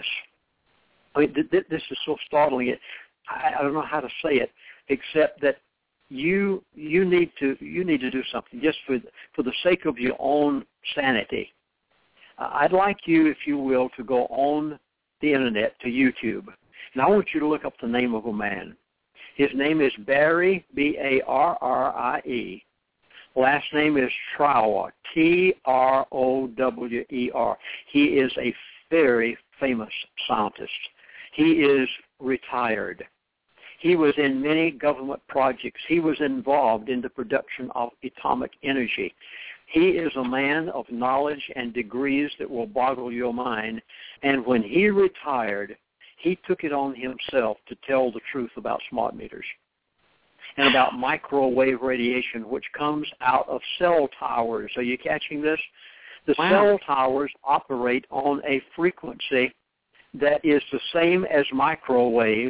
D: I mean, th- th- this is so startling. It, I, I don't know how to say it, except that you you need to you need to do something just for for the sake of your own sanity. Uh, I'd like you, if you will, to go on the internet to YouTube, and I want you to look up the name of a man. His name is Barry, B A R R I E. Last name is Trower, T R O W E R. He is a very famous scientist. He is retired. He was in many government projects. He was involved in the production of atomic energy. He is a man of knowledge and degrees that will boggle your mind. And when he retired, he took it on himself to tell the truth about smart meters and about microwave radiation, which comes out of cell towers. Are you catching this? The wow. cell towers operate on a frequency that is the same as microwave,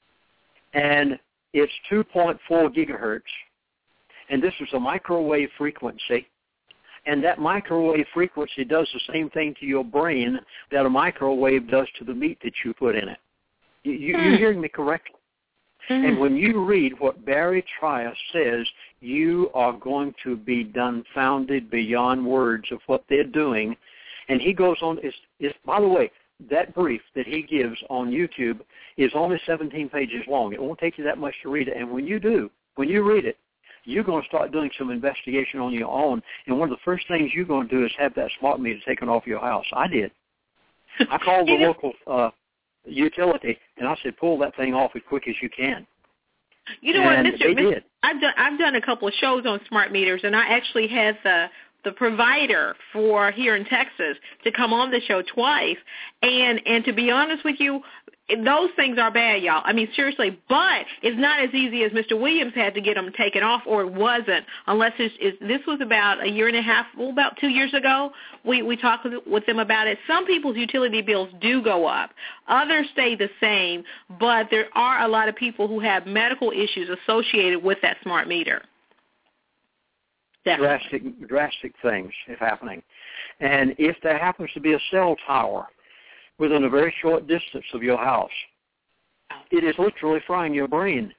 D: and it's two point four gigahertz. And this is a microwave frequency. And that microwave frequency does the same thing to your brain that a microwave does to the meat that you put in it. You, you, mm. You're hearing me correctly? Mm. And when you read what Barry Trower says, you are going to be dumbfounded beyond words of what they're doing. And he goes on, is, is by the way, that brief that he gives on YouTube is only seventeen pages long. It won't take you that much to read it. And when you do, when you read it, you're going to start doing some investigation on your own. And one of the first things you're going to do is have that smart meter taken off your house. I did. I called the local uh, utility, and I said, pull that thing off as quick as you can.
C: You know
D: and
C: what, Mister
D: They
C: Mister
D: did.
C: I've done I've done a couple of shows on smart meters, and I actually had the the provider for here in Texas to come on the show twice. And and to be honest with you, those things are bad, y'all. I mean, seriously, but it's not as easy as Mister Williams had to get them taken off, or it wasn't, unless it's, it's, this was about a year and a half, well, about two years ago. We, we talked with them about it. Some people's utility bills do go up. Others stay the same, but there are a lot of people who have medical issues associated with that smart meter. Definitely.
D: Drastic, drastic things are happening. And if there happens to be a cell tower within a very short distance of your house, it is literally frying your brain.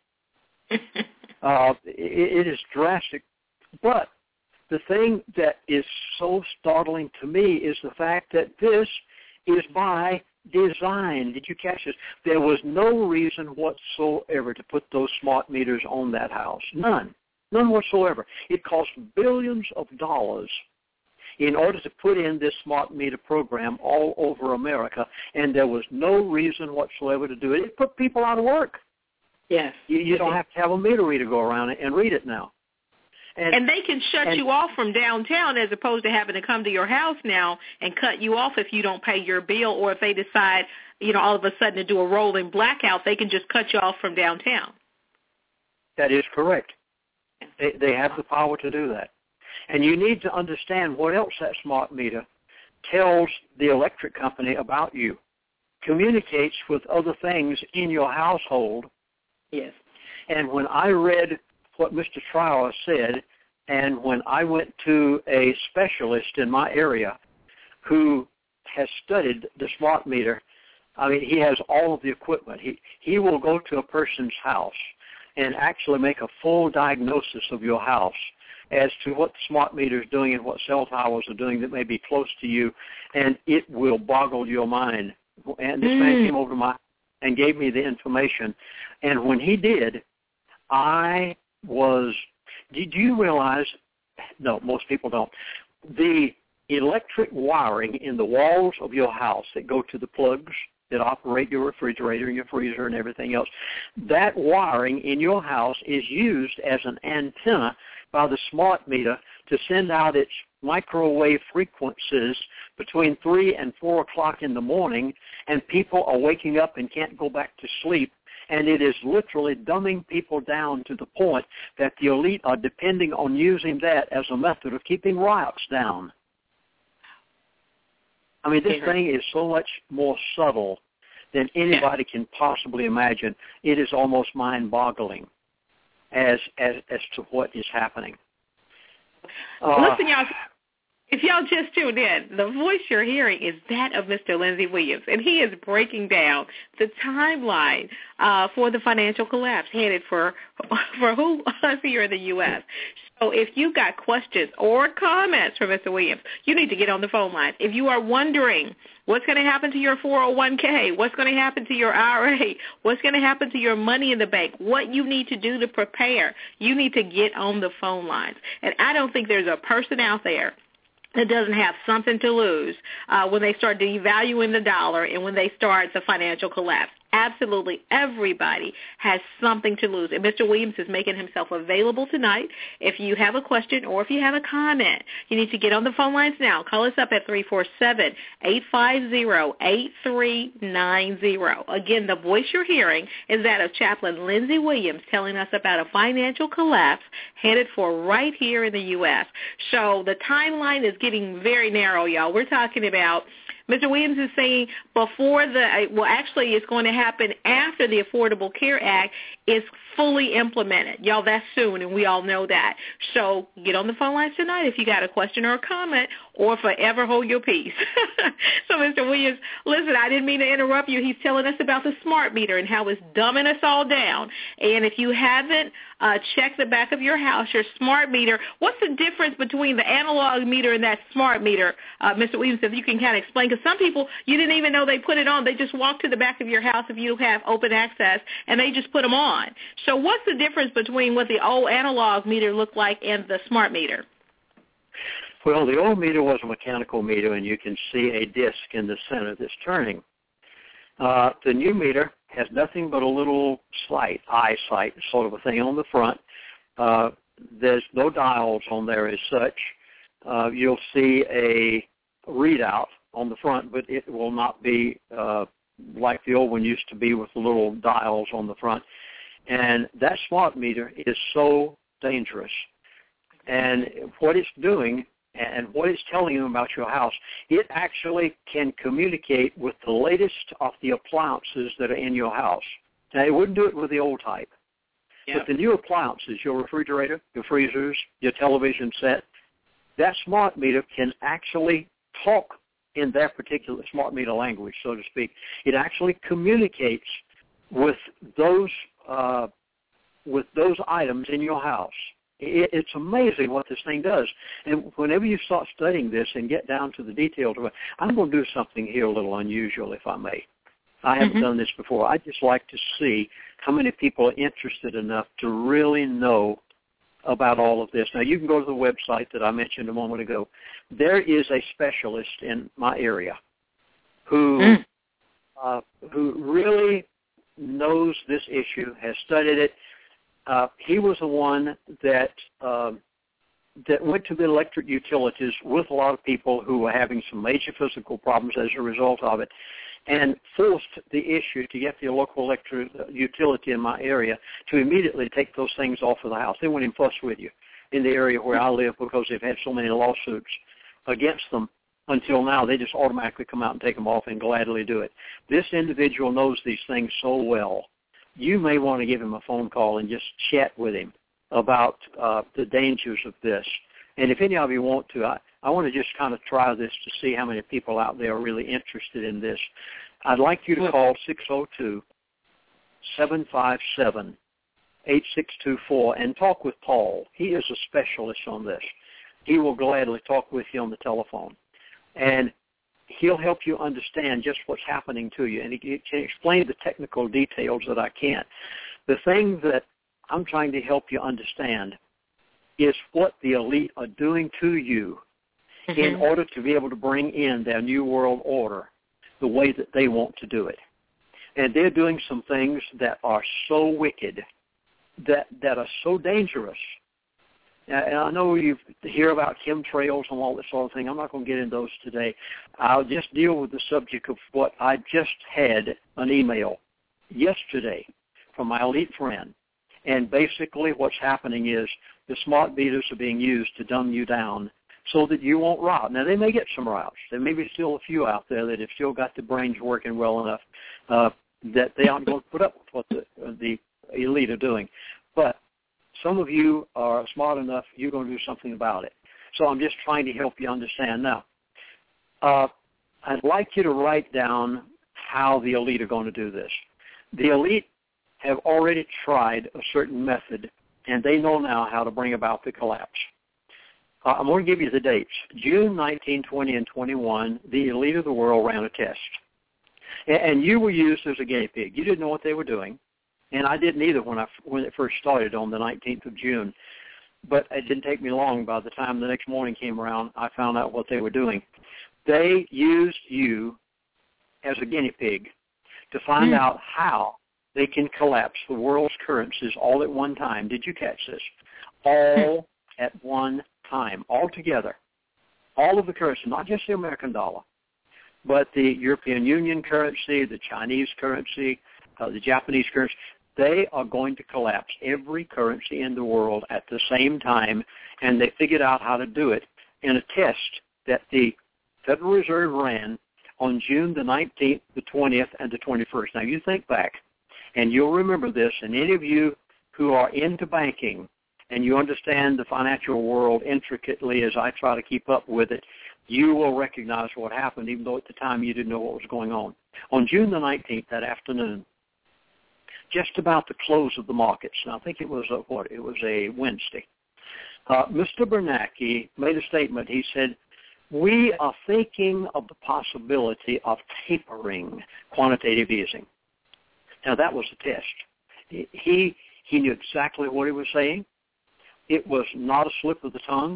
D: uh, it, it is drastic. But the thing that is so startling to me is the fact that this is by design. Did you catch this? There was no reason whatsoever to put those smart meters on that house. None. None whatsoever. It cost billions of dollars in order to put in this smart meter program all over America, and there was no reason whatsoever to do it. It put people out of work.
C: Yes.
D: You, you don't have to have a meter reader go around and read it now. And,
C: and they can shut
D: and,
C: you off from downtown as opposed to having to come to your house now and cut you off if you don't pay your bill, or if they decide, you know, all of a sudden to do a rolling blackout, they can just cut you off from downtown.
D: That is correct. They, they have the power to do that. And you need to understand what else that smart meter tells the electric company about you, communicates with other things in your household.
C: Yes.
D: And when I read what Mister Trower said, and when I went to a specialist in my area who has studied the smart meter, I mean, he has all of the equipment. He, he will go to a person's house and actually make a full diagnosis of your house as to what the smart meter is doing and what cell towers are doing that may be close to you, and it will boggle your mind. And this mm. man came over to my and gave me the information, and when he did, I was, did you realize, no, most people don't, the electric wiring in the walls of your house that go to the plugs that operate your refrigerator and your freezer and everything else, that wiring in your house is used as an antenna by the smart meter to send out its microwave frequencies between three and four o'clock in the morning, and people are waking up and can't go back to sleep, and it is literally dumbing people down to the point that the elite are depending on using that as a method of keeping riots down. I mean, this thing is so much more subtle than anybody can possibly imagine. It is almost mind-boggling as as as to what is happening. Uh,
C: Listen, y'all, if y'all just tuned in, the voice you're hearing is that of Mister Lindsey Williams, and he is breaking down the timeline uh, for the financial collapse headed for for who us here in the U S So if you've got questions or comments for Mister Williams, you need to get on the phone line. If you are wondering what's going to happen to your four oh one k, what's going to happen to your I R A, what's going to happen to your money in the bank, what you need to do to prepare, you need to get on the phone lines. And I don't think there's a person out there that doesn't have something to lose uh, when they start devaluing the dollar and when they start the financial collapse. Absolutely everybody has something to lose. And Mister Williams is making himself available tonight. If you have a question or if you have a comment, you need to get on the phone lines now. Call us up at three four seven, eight five zero, eight three nine zero. Again, the voice you're hearing is that of Chaplain Lindsey Williams telling us about a financial collapse headed for right here in the U S So the timeline is getting very narrow, y'all. We're talking about Mister Williams is saying before the, well, actually it's going to happen after the Affordable Care Act is fully implemented. Y'all, that's soon, and we all know that. So get on the phone lines tonight if you got a question or a comment, or forever hold your peace. So, Mister Williams, listen, I didn't mean to interrupt you. He's telling us about the smart meter and how it's dumbing us all down. And if you haven't uh, checked the back of your house, your smart meter, what's the difference between the analog meter and that smart meter, uh, Mister Williams, if you can kind of explain? Because some people, you didn't even know they put it on. They just walk to the back of your house if you have open access, and they just put them on. So what's the difference between what the old analog meter looked like and the smart meter?
D: Well, the old meter was a mechanical meter, and you can see a disc in the center that's turning. Uh, the new meter has nothing but a little sight, eye sight sort of a thing on the front. Uh, there's no dials on there as such. Uh, you'll see a readout on the front, but it will not be uh, like the old one used to be with the little dials on the front. And that smart meter is so dangerous. And what it's doing and what it's telling you about your house, it actually can communicate with the latest of the appliances that are in your house. Now, it wouldn't do it with the old type. Yeah. But the new appliances, your refrigerator, your freezers, your television set, that smart meter can actually talk in that particular smart meter language, so to speak. It actually communicates with those uh, with those items in your house. It, it's amazing what this thing does. And whenever you start studying this and get down to the details of it, I'm going to do something here a little unusual, if I may. I haven't mm-hmm. done this before. I'd just like to see how many people are interested enough to really know about all of this. Now, you can go to the website that I mentioned a moment ago. There is a specialist in my area who mm. uh, who really knows this issue, has studied it. Uh, he was the one that uh, that went to the electric utilities with a lot of people who were having some major physical problems as a result of it, and forced the issue to get the local electric utility in my area to immediately take those things off of the house. They wouldn't even fuss with you in the area where I live because they've had so many lawsuits against them until now. They just automatically come out and take them off and gladly do it. This individual knows these things so well. You may want to give him a phone call and just chat with him about uh, the dangers of this. And if any of you want to, I, I want to just kind of try this to see how many people out there are really interested in this. I'd like you to call six oh two, seven five seven, eight six two four and talk with Paul. He is a specialist on this. He will gladly talk with you on the telephone. And he'll help you understand just what's happening to you. And he can explain the technical details that I can't. The thing that I'm trying to help you understand is what the elite are doing to you mm-hmm. in order to be able to bring in their new world order the way that they want to do it. And they're doing some things that are so wicked, that, that are so dangerous. And I know you hear about chemtrails and all that sort of thing. I'm not going to get into those today. I'll just deal with the subject of what I just had an email yesterday from my elite friend. And basically what's happening is the smart meters are being used to dumb you down so that you won't rot. Now, they may get some routes. There may be still a few out there that have still got the brains working well enough uh, that they aren't going to put up with what the, uh, the elite are doing. But some of you are smart enough, you're going to do something about it. So I'm just trying to help you understand now. Uh, I'd like you to write down how the elite are going to do this. The elite have already tried a certain method, and they know now how to bring about the collapse. Uh, I'm going to give you the dates. June nineteen, twenty, and twenty-one, the elite of the world ran a test. And, and you were used as a guinea pig. You didn't know what they were doing. And I didn't either when I when it first started on the nineteenth of June. But it didn't take me long. By the time the next morning came around, I found out what they were doing. They used you as a guinea pig to find mm. out how they can collapse the world's currencies all at one time. Did you catch this? All at one time, all together. All of the currency, not just the American dollar, but the European Union currency, the Chinese currency, uh, the Japanese currency. They are going to collapse every currency in the world at the same time, and they figured out how to do it in a test that the Federal Reserve ran on June the nineteenth, the twentieth, and the twenty-first. Now, you think back. And you'll remember this, and any of you who are into banking and you understand the financial world intricately as I try to keep up with it, you will recognize what happened, even though at the time you didn't know what was going on. On June the nineteenth, that afternoon, just about the close of the markets, and I think it was a, what, it was a Wednesday, uh, Mister Bernanke made a statement. He said, we are thinking of the possibility of tapering quantitative easing. Now, that was a test. He, he knew exactly what he was saying. It was not a slip of the tongue.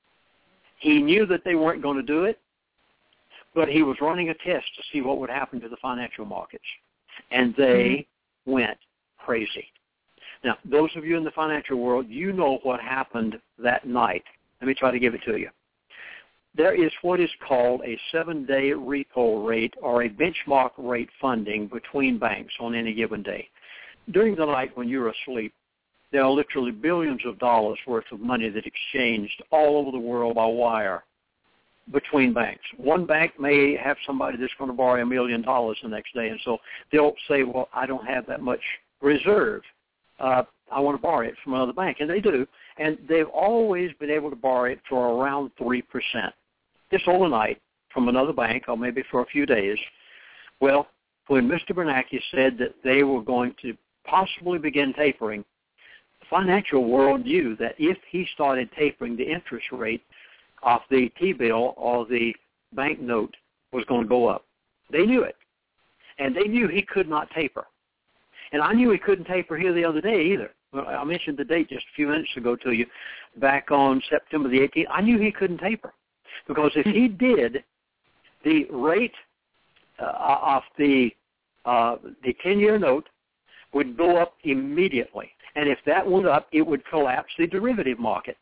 D: He knew that they weren't going to do it, but he was running a test to see what would happen to the financial markets. And they mm-hmm. went crazy. Now, those of you in the financial world, you know what happened that night. Let me try to give it to you. There is what is called a seven-day repo rate or a benchmark rate funding between banks on any given day. During the night when you're asleep, there are literally billions of dollars worth of money that exchanged all over the world by wire between banks. One bank may have somebody that's going to borrow a million dollars the next day, and so they'll say, well, I don't have that much reserve. Uh, I want to borrow it from another bank, and they do. And they've always been able to borrow it for around three percent. Just overnight from another bank, or maybe for a few days. Well, when Mister Bernanke said that they were going to possibly begin tapering, the financial world knew that if he started tapering, the interest rate of the T-bill or the bank note was going to go up. They knew it. And they knew he could not taper. And I knew he couldn't taper here the other day either. Well, I mentioned the date just a few minutes ago to you, back on September the eighteenth. I knew he couldn't taper. Because if he did, the rate uh, of the uh, the ten-year note would go up immediately. And if that went up, it would collapse the derivative market.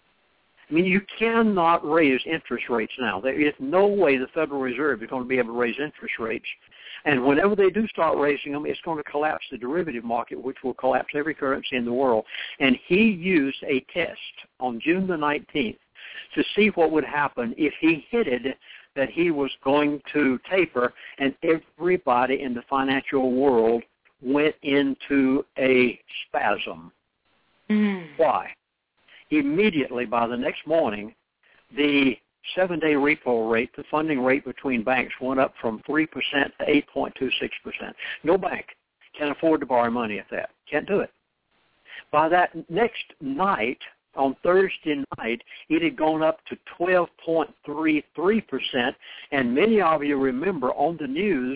D: I mean, you cannot raise interest rates now. There is no way the Federal Reserve is going to be able to raise interest rates. And whenever they do start raising them, it's going to collapse the derivative market, which will collapse every currency in the world. And he used a test on June the nineteenth to see what would happen if he hinted that he was going to taper, and everybody in the financial world went into a spasm. Mm. Why? Immediately, by the next morning, the seven-day repo rate, the funding rate between banks, went up from three percent to eight point two six percent. No bank can afford to borrow money at that. Can't do it. By that next night, on Thursday night, it had gone up to twelve point three three percent, and many of you remember on the news,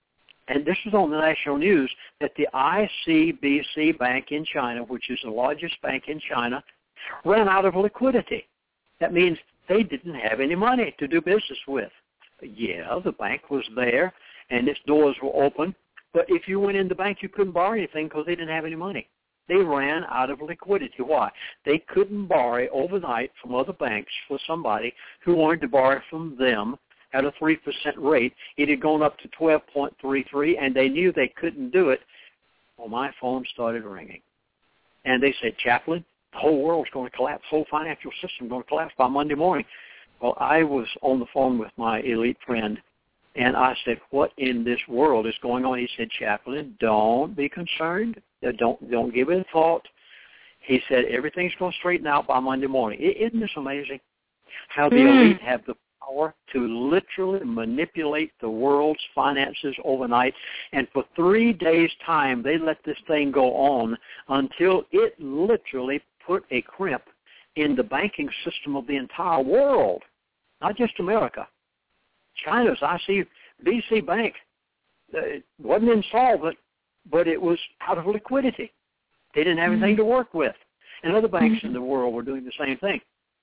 D: and this was on the national news, that the I C B C Bank in China, which is the largest bank in China, ran out of liquidity. That means they didn't have any money to do business with. Yeah, the bank was there, and its doors were open, but if you went in the bank, you couldn't borrow anything because they didn't have any money. They ran out of liquidity. Why? They couldn't borrow overnight from other banks for somebody who wanted to borrow from them at a three percent rate. It had gone up to twelve point three three, and they knew they couldn't do it. Well, my phone started ringing. And they said, Chaplain, the whole world's going to collapse. The whole financial system is going to collapse by Monday morning. Well, I was on the phone with my elite friend, and I said, what in this world is going on? He said, Chaplain, don't be concerned. Don't don't give it a thought. He said, everything's going to straighten out by Monday morning. Isn't this amazing? How the mm. elite have the power to literally manipulate the world's finances overnight. And for three days' time, they let this thing go on until it literally put a crimp in the banking system of the entire world, not just America. China's I C B C Bank uh, wasn't insolvent, but it was out of liquidity. They didn't have anything mm-hmm. to work with. And other banks mm-hmm. in the world were doing the same thing.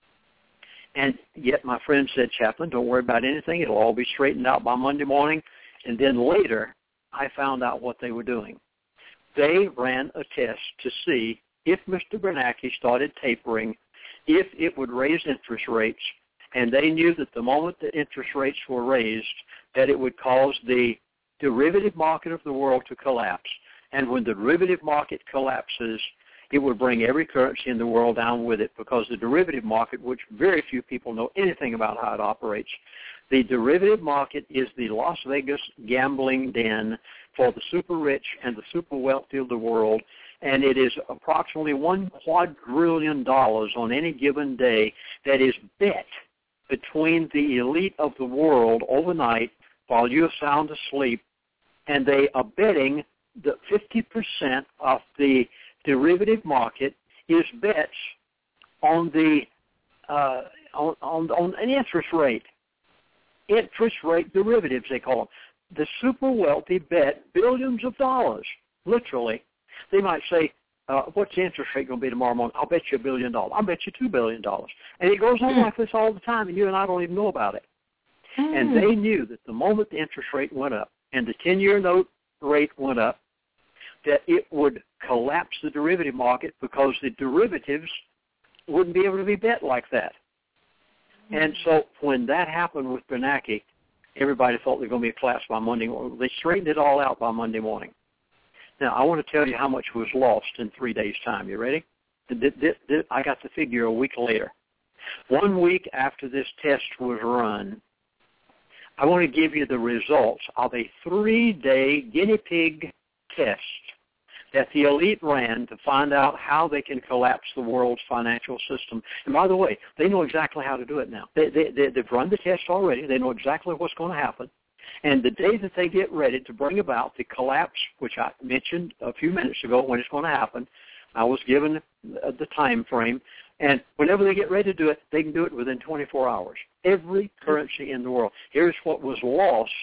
D: And yet my friend said, Chaplain, don't worry about anything. It'll all be straightened out by Monday morning. And then later, I found out what they were doing. They ran a test to see if Mister Bernanke started tapering, if it would raise interest rates. And they knew that the moment the interest rates were raised, that it would cause the derivative market of the world to collapse. And when the derivative market collapses, it would bring every currency in the world down with it, because the derivative market, which very few people know anything about how it operates, The derivative market is the Las Vegas gambling den for the super rich and the super wealthy of the world, and it is approximately one quadrillion dollars on any given day that is bet between the elite of the world overnight while you're sound asleep, and they are betting that fifty percent of the derivative market is bets on the uh, on, on, on an interest rate. Interest rate derivatives, they call them. The super wealthy bet billions of dollars, literally. They might say, uh, what's the interest rate going to be tomorrow morning? I'll bet you a billion dollars. I'll bet you two billion dollars. And it goes on mm. like this all the time, and you and I don't even know about it. Mm. And they knew that the moment the interest rate went up and the ten-year note rate went up, that it would collapse the derivative market because the derivatives wouldn't be able to be bet like that. Mm. And so when that happened with Bernanke, everybody thought there was going to be a collapse by Monday morning. They straightened it all out by Monday morning. Now, I want to tell you how much was lost in three days' time. You ready? I got the figure a week later. One week after this test was run, I want to give you the results of a three-day guinea pig test that the elite ran to find out how they can collapse the world's financial system. And by the way, they know exactly how to do it now. They, they, they, they've run the test already. They know exactly what's going to happen. And the day that they get ready to bring about the collapse, which I mentioned a few minutes ago when it's going to happen, I was given the time frame. And whenever they get ready to do it, they can do it within twenty-four hours. Every currency in the world. Here's what was lost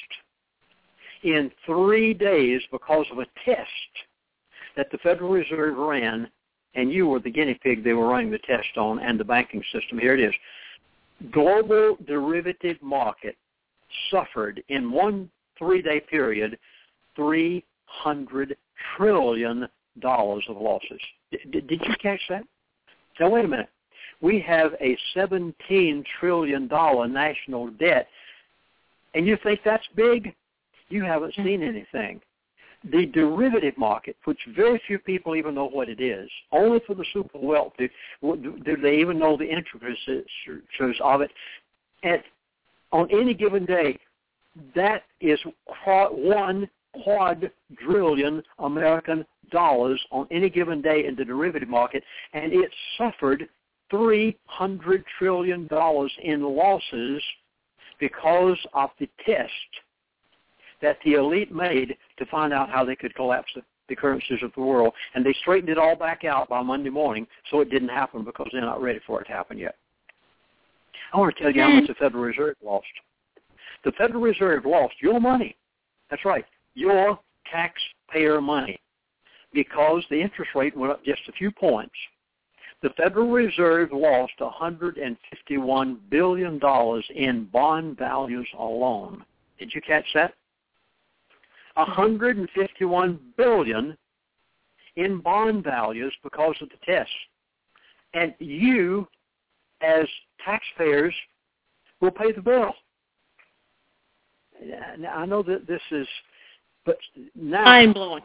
D: in three days because of a test that the Federal Reserve ran, and you were the guinea pig they were running the test on, and the banking system. Here it is. Global derivative market suffered in one three-day period three hundred trillion dollars of losses. Did, did you catch that? Now, wait a minute. We have a seventeen trillion dollars national debt, and you think that's big? You haven't seen anything. The derivative market, which very few people even know what it is, only for the super wealthy do they even know the intricacies of it. And on any given day, that is one quadrillion American dollars on any given day in the derivative market, and it suffered three hundred trillion dollars in losses because of the test that the elite made to find out how they could collapse the, the currencies of the world. And they straightened it all back out by Monday morning, so it didn't happen because they're not ready for it to happen yet. I want to tell you how much the Federal Reserve lost. The Federal Reserve lost your money. That's right, your taxpayer money, because the interest rate went up just a few points. The Federal Reserve lost one hundred fifty-one billion dollars in bond values alone. Did you catch that? one hundred fifty-one billion dollars in bond values because of the test. And you, as taxpayers, will pay the bill. Now, I know that this is, but now...
C: Mind-blowing.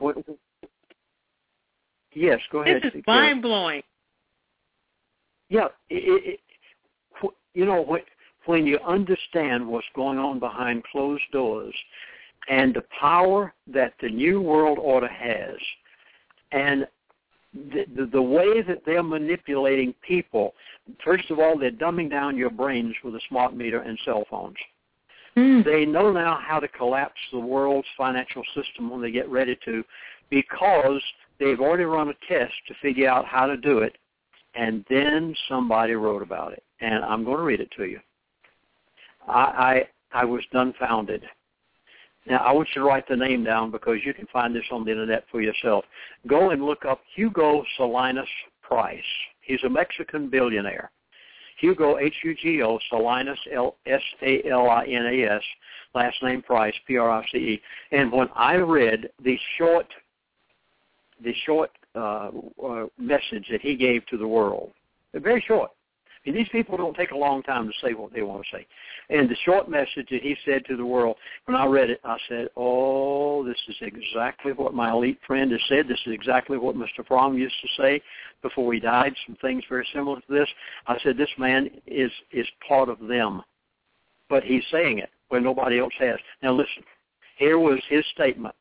D: Yes, go ahead.
C: This is mind-blowing.
D: Yeah, it, it, you know, when, when you understand what's going on behind closed doors and the power that the New World Order has, and the, the, the way that they're manipulating people, first of all, they're dumbing down your brains with a smart meter and cell phones. Mm. They know now how to collapse the world's financial system when they get ready to, because they've already run a test to figure out how to do it, and then somebody wrote about it. And I'm going to read it to you. I, I, I was dumbfounded. Now, I want you to write the name down because you can find this on the Internet for yourself. Go and look up Hugo Salinas Price. He's a Mexican billionaire. Hugo, H U G O, Salinas, S A L I N A S, last name Price, P R I C E. And when I read the short, the short uh, uh, message that he gave to the world, very short. I mean, these people don't take a long time to say what they want to say. And the short message that he said to the world, when I read it, I said, oh, this is exactly what my elite friend has said. This is exactly what Mister Fromm used to say before he died, some things very similar to this. I said, this man is, is part of them. but he's saying it when nobody else has. Now listen, here was his statement.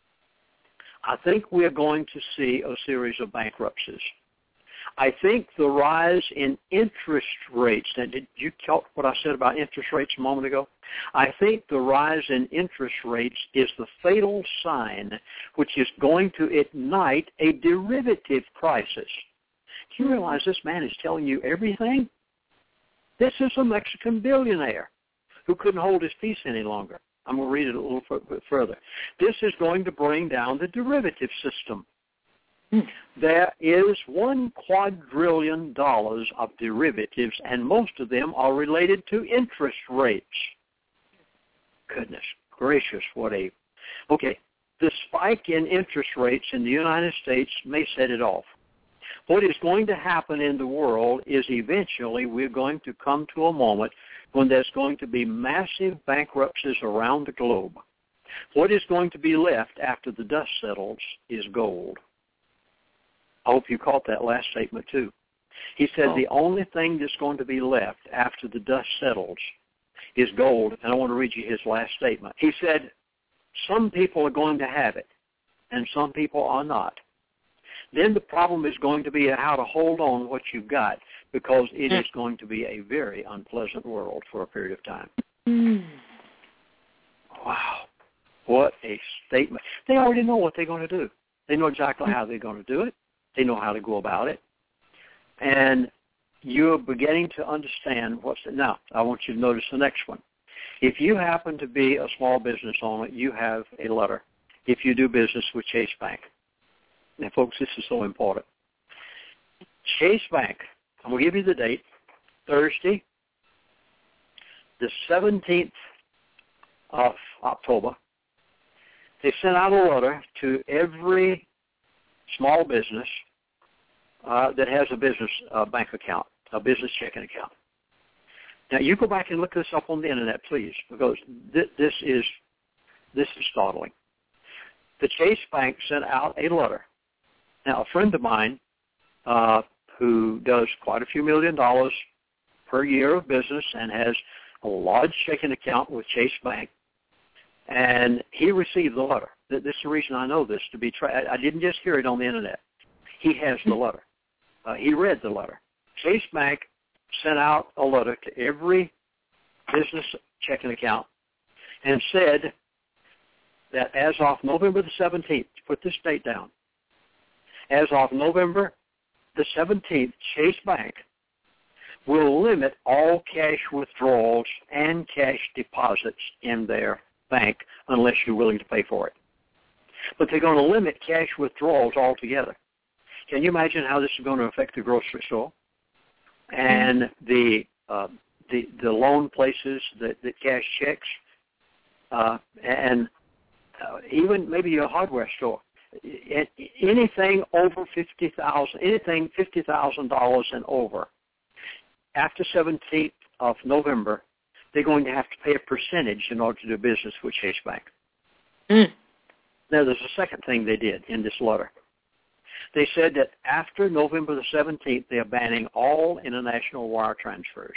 D: I think we're going to see a series of bankruptcies. I think the rise in interest rates, and did you catch what I said about interest rates a moment ago? I think the rise in interest rates is the fatal sign which is going to ignite a derivative crisis. Do you realize this man is telling you everything? This is a Mexican billionaire who couldn't hold his peace any longer. I'm going to read it a little bit further. This is going to bring down the derivative system. There is one quadrillion dollars of derivatives, and most of them are related to interest rates. Goodness gracious, what a... Okay, the spike in interest rates in the United States may set it off. What is going to happen in the world is eventually we're going to come to a moment when there's going to be massive bankruptcies around the globe. What is going to be left after the dust settles is gold. I hope you caught that last statement, too. He said oh. the only thing that's going to be left after the dust settles is gold, and I want to read you his last statement. He said, some people are going to have it, and some people are not. Then the problem is going to be how to hold on what you've got, because it is going to be a very unpleasant world for a period of time.
C: Mm.
D: Wow. What a statement. They already know what they're going to do. They know exactly how they're going to do it. They know how to go about it. And you're beginning to understand what's it. Now, I want you to notice the next one. If you happen to be a small business owner, you have a letter. If you do business with Chase Bank. Now, folks, this is so important. Chase Bank, I'm going to give you the date, Thursday, the seventeenth of October. They sent out a letter to every small business uh, that has a business uh, bank account, a business checking account. Now, you go back and look this up on the Internet, please, because th- this is this is startling. The Chase Bank sent out a letter. Now, a friend of mine uh, who does quite a few million dollars per year of business and has a large checking account with Chase Bank, and he received the letter. This is the reason I know this to be true. I didn't just hear it on the Internet. He has the letter. Uh, he read the letter. Chase Bank sent out a letter to every business checking account and said that as of November the seventeenth, put this date down, as of November the seventeenth, Chase Bank will limit all cash withdrawals and cash deposits in their bank unless you're willing to pay for it. But they're going to limit cash withdrawals altogether. Can you imagine how this is going to affect the grocery store and the uh, the, the loan places that, that cash checks, uh, and uh, even maybe your hardware store? Anything over fifty thousand, anything fifty thousand dollars and over, after seventeenth of November, they're going to have to pay a percentage in order to do business with Chase Bank.
C: Mm.
D: Now, there's a second thing they did in this letter. They said that after November the seventeenth, they're banning all international wire transfers.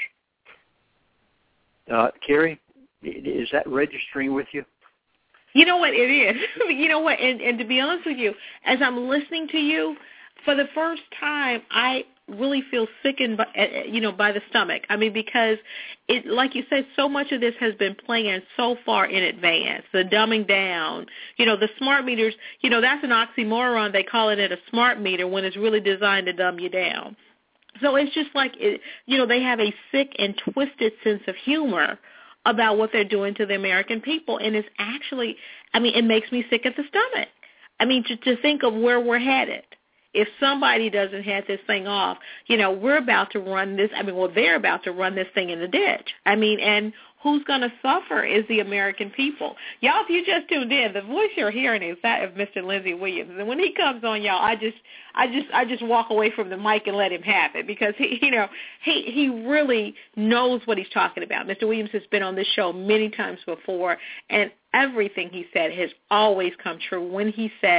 D: Uh, Carrie, is that registering with you?
C: You know what, it is. You know what, and, and to be honest with you, as I'm listening to you, for the first time, I really feel sickened by, you know, by the stomach. I mean, because, it, like you said, so much of this has been planned so far in advance. The dumbing down, you know, the smart meters, you know, that's an oxymoron. They call it a smart meter when it's really designed to dumb you down. So it's just like, it, you know, they have a sick and twisted sense of humor about what they're doing to the American people. And it's actually, I mean, it makes me sick at the stomach. I mean, to, to think of where we're headed. If somebody doesn't have this thing off, you know, we're about to run this, I mean, well, they're about to run this thing in the ditch. I mean, and who's going to suffer is the American people. Y'all, if you just tuned in, the voice you're hearing is that of Mister Lindsey Williams. And when he comes on, y'all, I just, I just, I just walk away from the mic and let him have it because he, you know, he, he really knows what he's talking about. Mister Williams has been on this show many times before, and everything he said has always come true. When he said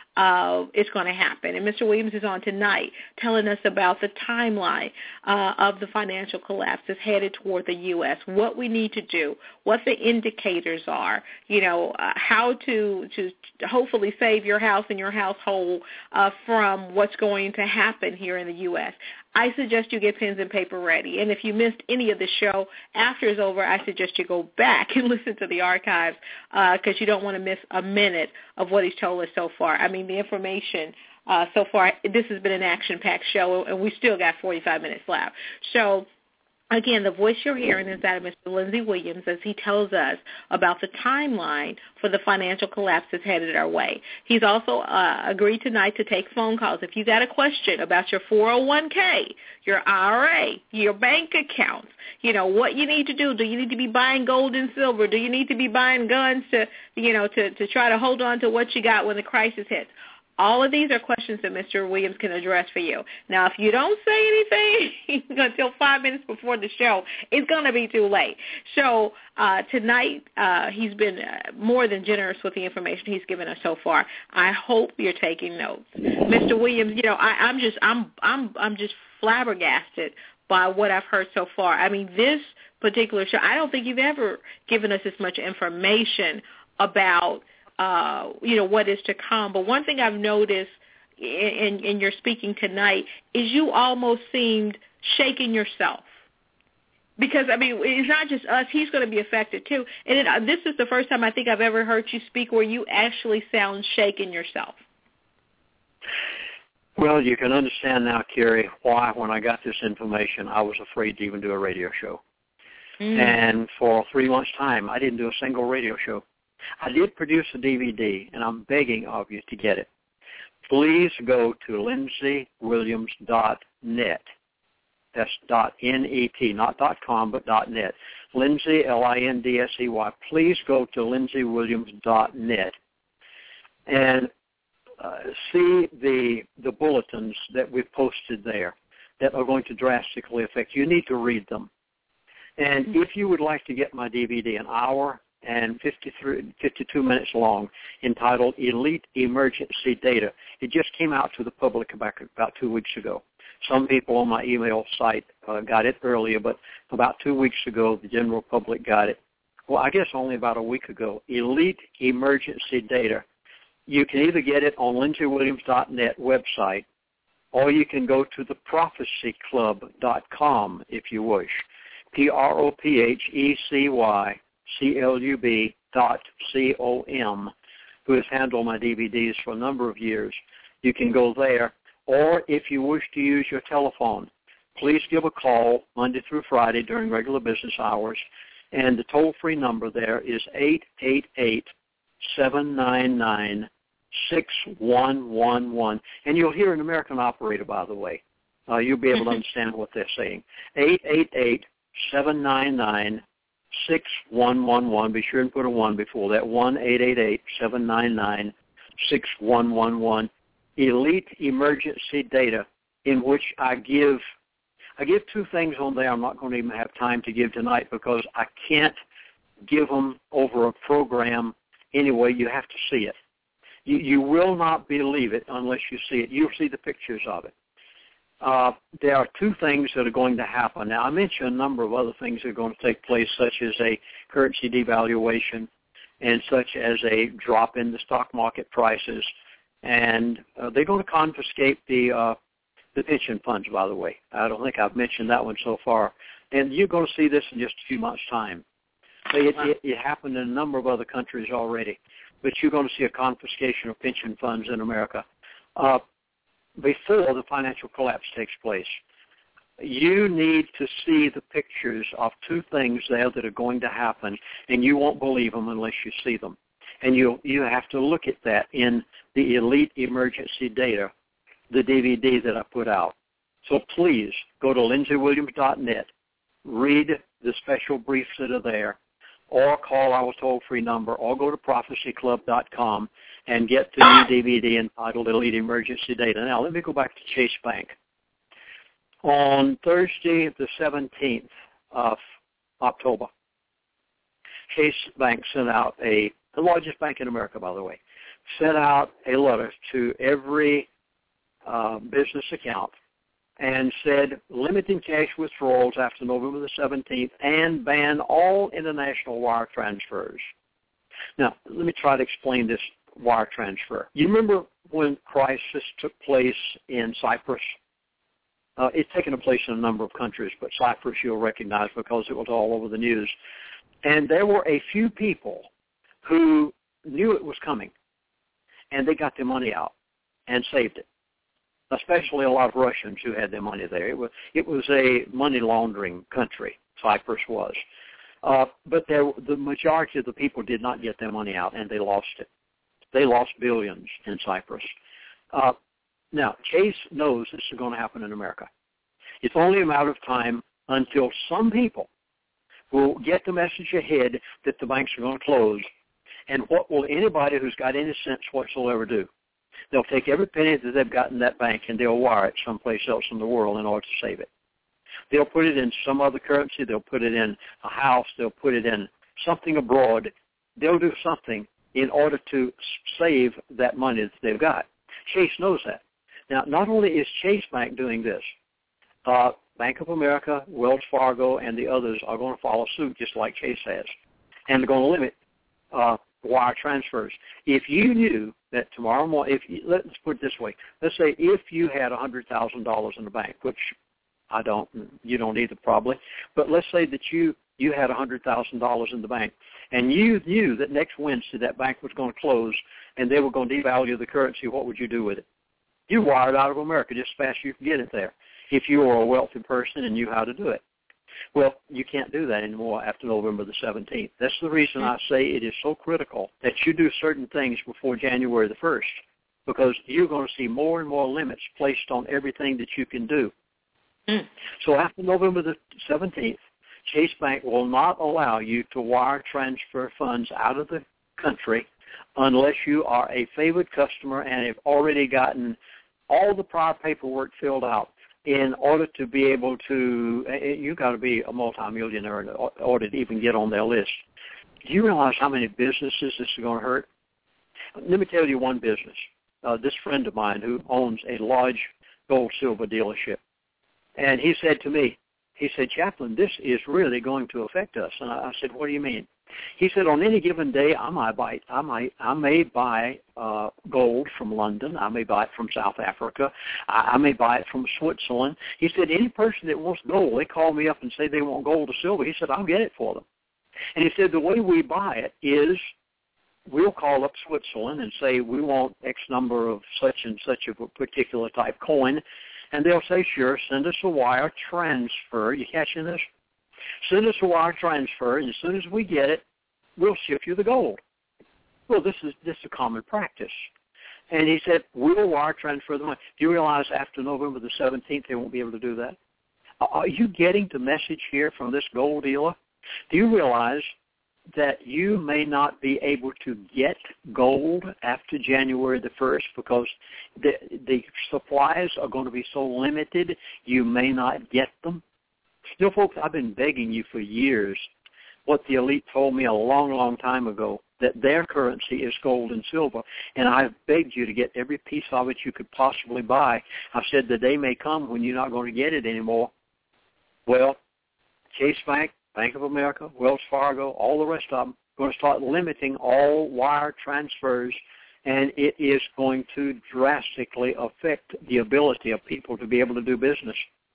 C: uh, it's going to happen. And Mister Williams is on tonight telling us about the timeline uh, of the financial collapse that's headed toward the U S, what we need to do, what the indicators are, you know, uh, how to, to hopefully save your house and your household uh, from what's going to happen here in the U S. I suggest you get pens and paper ready. And if you missed any of the show after it's over, I suggest you go back and listen to the archives because uh, you don't want to miss a minute of what he's told us so far. I mean, the information uh, so far, this has been an action-packed show, and we still got forty-five minutes left. So, again, the voice you're hearing is that of Mister Lindsey Williams as he tells us about the timeline for the financial collapse that's headed our way. He's also uh, agreed tonight to take phone calls. If you got a question about your four oh one k, your I R A, your bank accounts, you know, what you need to do. Do you need to be buying gold and silver? Do you need to be buying guns to, you know, to, to try to hold on to what you got when the crisis hits? All of these are questions that Mister Williams can address for you. Now, if you don't say anything until five minutes before the show, it's going to be too late. So uh, tonight, uh, he's been uh, more than generous with the information he's given us so far. I hope you're taking notes, Mister Williams. You know, I, I'm just, I'm, I'm, I'm just flabbergasted by what I've heard so far. I mean, this particular show, I don't think you've ever given us this much information about Uh, you know, what is to come. But one thing I've noticed in, in your speaking tonight is you almost seemed shaking yourself. Because, I mean, it's not just us. He's going to be affected, too. And it, uh, this is the first time I think I've ever heard you speak where you actually sound shaken yourself.
D: Well, you can understand now, Carrie, why when I got this information I was afraid to even do a radio show. Mm. And for three months' time, I didn't do a single radio show. I did produce a D V D, and I'm begging of you to get it. Please go to lindsey williams dot net. That's dot N E T, not dot com, but dot net. Lindsey, L I N D S E Y. Please go to lindsey williams dot net and uh, see the the bulletins that we've posted there that are going to drastically affect you. You need to read them. And if you would like to get my D V D, an hour and fifty-three, fifty-two minutes long, entitled Elite Emergency Data. It just came out to the public about, about two weeks ago. Some people on my email site uh, got it earlier, but about two weeks ago, the general public got it. Well, I guess only about a week ago. Elite Emergency Data. You can either get it on lindsey williams dot net website, or you can go to the prophecy club dot com if you wish. P R O P H E C Y C L U B dot C O M, who has handled my D V Ds for a number of years. You can go there, or if you wish to use your telephone, please give a call Monday through Friday during regular business hours, and the toll-free number there is eight eight eight, seven nine nine, six one one one, and you'll hear an American operator, by the way. Uh, you'll be able to understand what they're saying. eight eight eight, seven nine nine, six one one one. Be sure and put a one before that. one eight eight eight, seven nine nine, six one one one. Elite Emergency Data, in which I give I give two things on there I'm not going to even have time to give tonight because I can't give them over a program anyway. You have to see it. You, you will not believe it unless you see it. You'll see the pictures of it. Uh, there are two things that are going to happen. Now, I mentioned a number of other things that are going to take place, such as a currency devaluation and such as a drop in the stock market prices. And uh, they're going to confiscate the uh, the pension funds, by the way. I don't think I've mentioned that one so far. And you're going to see this in just a few months' time. It, it, it happened in a number of other countries already. But you're going to see a confiscation of pension funds in America. Uh, before the financial collapse takes place. You need to see the pictures of two things there that are going to happen, and you won't believe them unless you see them. And you you have to look at that in the Elite Emergency Data, the D V D that I put out. So please go to lindsey williams dot net, read the special briefs that are there, or call our toll-free number, or go to prophecy club dot com and get the new D V D entitled Elite Emergency Data. Now, let me go back to Chase Bank. On Thursday, the seventeenth of October, Chase Bank sent out a, the largest bank in America, by the way, sent out a letter to every uh, business account and said limiting cash withdrawals after November the seventeenth and ban all international wire transfers. Now, let me try to explain this wire transfer. You remember when crisis took place in Cyprus? Uh, it's taken place in a number of countries, but Cyprus you'll recognize because it was all over the news. And there were a few people who knew it was coming, and they got their money out and saved it, especially a lot of Russians who had their money there. It was, it was a money laundering country, Cyprus was. Uh, but there, the majority of the people did not get their money out, and they lost it. They lost billions in Cyprus. Uh, now, Chase knows this is going to happen in America. It's only a matter of time until some people will get the message ahead that the banks are going to close. And what will anybody who's got any sense whatsoever do? They'll take every penny that they've got in that bank and they'll wire it someplace else in the world in order to save it. They'll put it in some other currency. They'll put it in a house. They'll put it in something abroad. They'll do something in order to save that money that they've got. Chase knows that. Now, not only is Chase Bank doing this, uh, Bank of America, Wells Fargo, and the others are going to follow suit just like Chase has. And they're going to limit uh, wire transfers. If you knew that tomorrow morning, if you, let's put it this way, let's say if you had one hundred thousand dollars in the bank, which I don't, you don't either probably, but let's say that you, you had one hundred thousand dollars in the bank, and you knew that next Wednesday that bank was going to close and they were going to devalue the currency, what would you do with it? You wire it out of America just as fast as you can get it there if you were a wealthy person and knew how to do it. Well, you can't do that anymore after November the seventeenth. That's the reason I say it is so critical that you do certain things before January the first, because you're going to see more and more limits placed on everything that you can do. Mm. So after November the seventeenth, Chase Bank will not allow you to wire transfer funds out of the country unless you are a favored customer and have already gotten all the prior paperwork filled out. In order to be able to, you got to be a multimillionaire in order to even get on their list. Do you realize how many businesses this is going to hurt? Let me tell you one business. Uh, this friend of mine who owns a large gold-silver dealership, and he said to me, he said, Chaplain, this is really going to affect us. And I said, what do you mean? He said, on any given day, I might buy, I might, I may buy uh, gold from London. I may buy it from South Africa. I, I may buy it from Switzerland. He said, any person that wants gold, they call me up and say they want gold or silver. He said, I'll get it for them. And he said, the way we buy it is we'll call up Switzerland and say we want X number of such and such of a particular type coin. And they'll say, sure, send us a wire transfer. You catching this? Send us a wire transfer, and as soon as we get it, we'll ship you the gold. Well, this is this is a common practice. And he said, we'll wire transfer the money. Do you realize after November the seventeenth they won't be able to do that? Are you getting the message here from this gold dealer? Do you realize that you may not be able to get gold after January the first because the, the supplies are going to be so limited you may not get them? You know, folks, I've been begging you for years what the elite told me a long, long time ago, that their currency is gold and silver, and I've begged you to get every piece of it you could possibly buy. I've said the day may come when you're not going to get it anymore. Well, Chase Bank, Bank of America, Wells Fargo, all the rest of them are going to start limiting all wire transfers, and it is going to drastically affect the ability of people to be able to do business.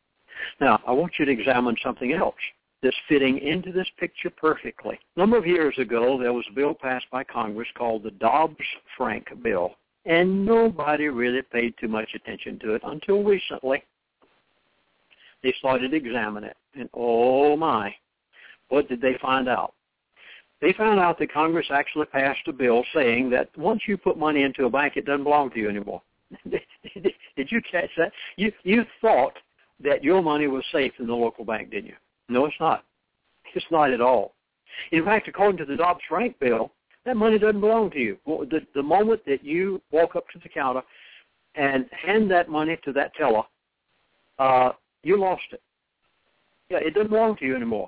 D: Now, I want you to examine something else that's fitting into this picture perfectly. A number of years ago, there was a bill passed by Congress called the Dodd-Frank bill, and nobody really paid too much attention to it until recently. They started examining it, and oh my, what did they find out? They found out that Congress actually passed a bill saying that once you put money into a bank, it doesn't belong to you anymore. Did you catch that? You you thought that your money was safe in the local bank, didn't you? No, it's not. It's not at all. In fact, according to the Dodd-Frank bill, that money doesn't belong to you. Well, the, the moment that you walk up to the counter and hand that money to that teller, uh, you lost it. Yeah, it doesn't belong to you anymore.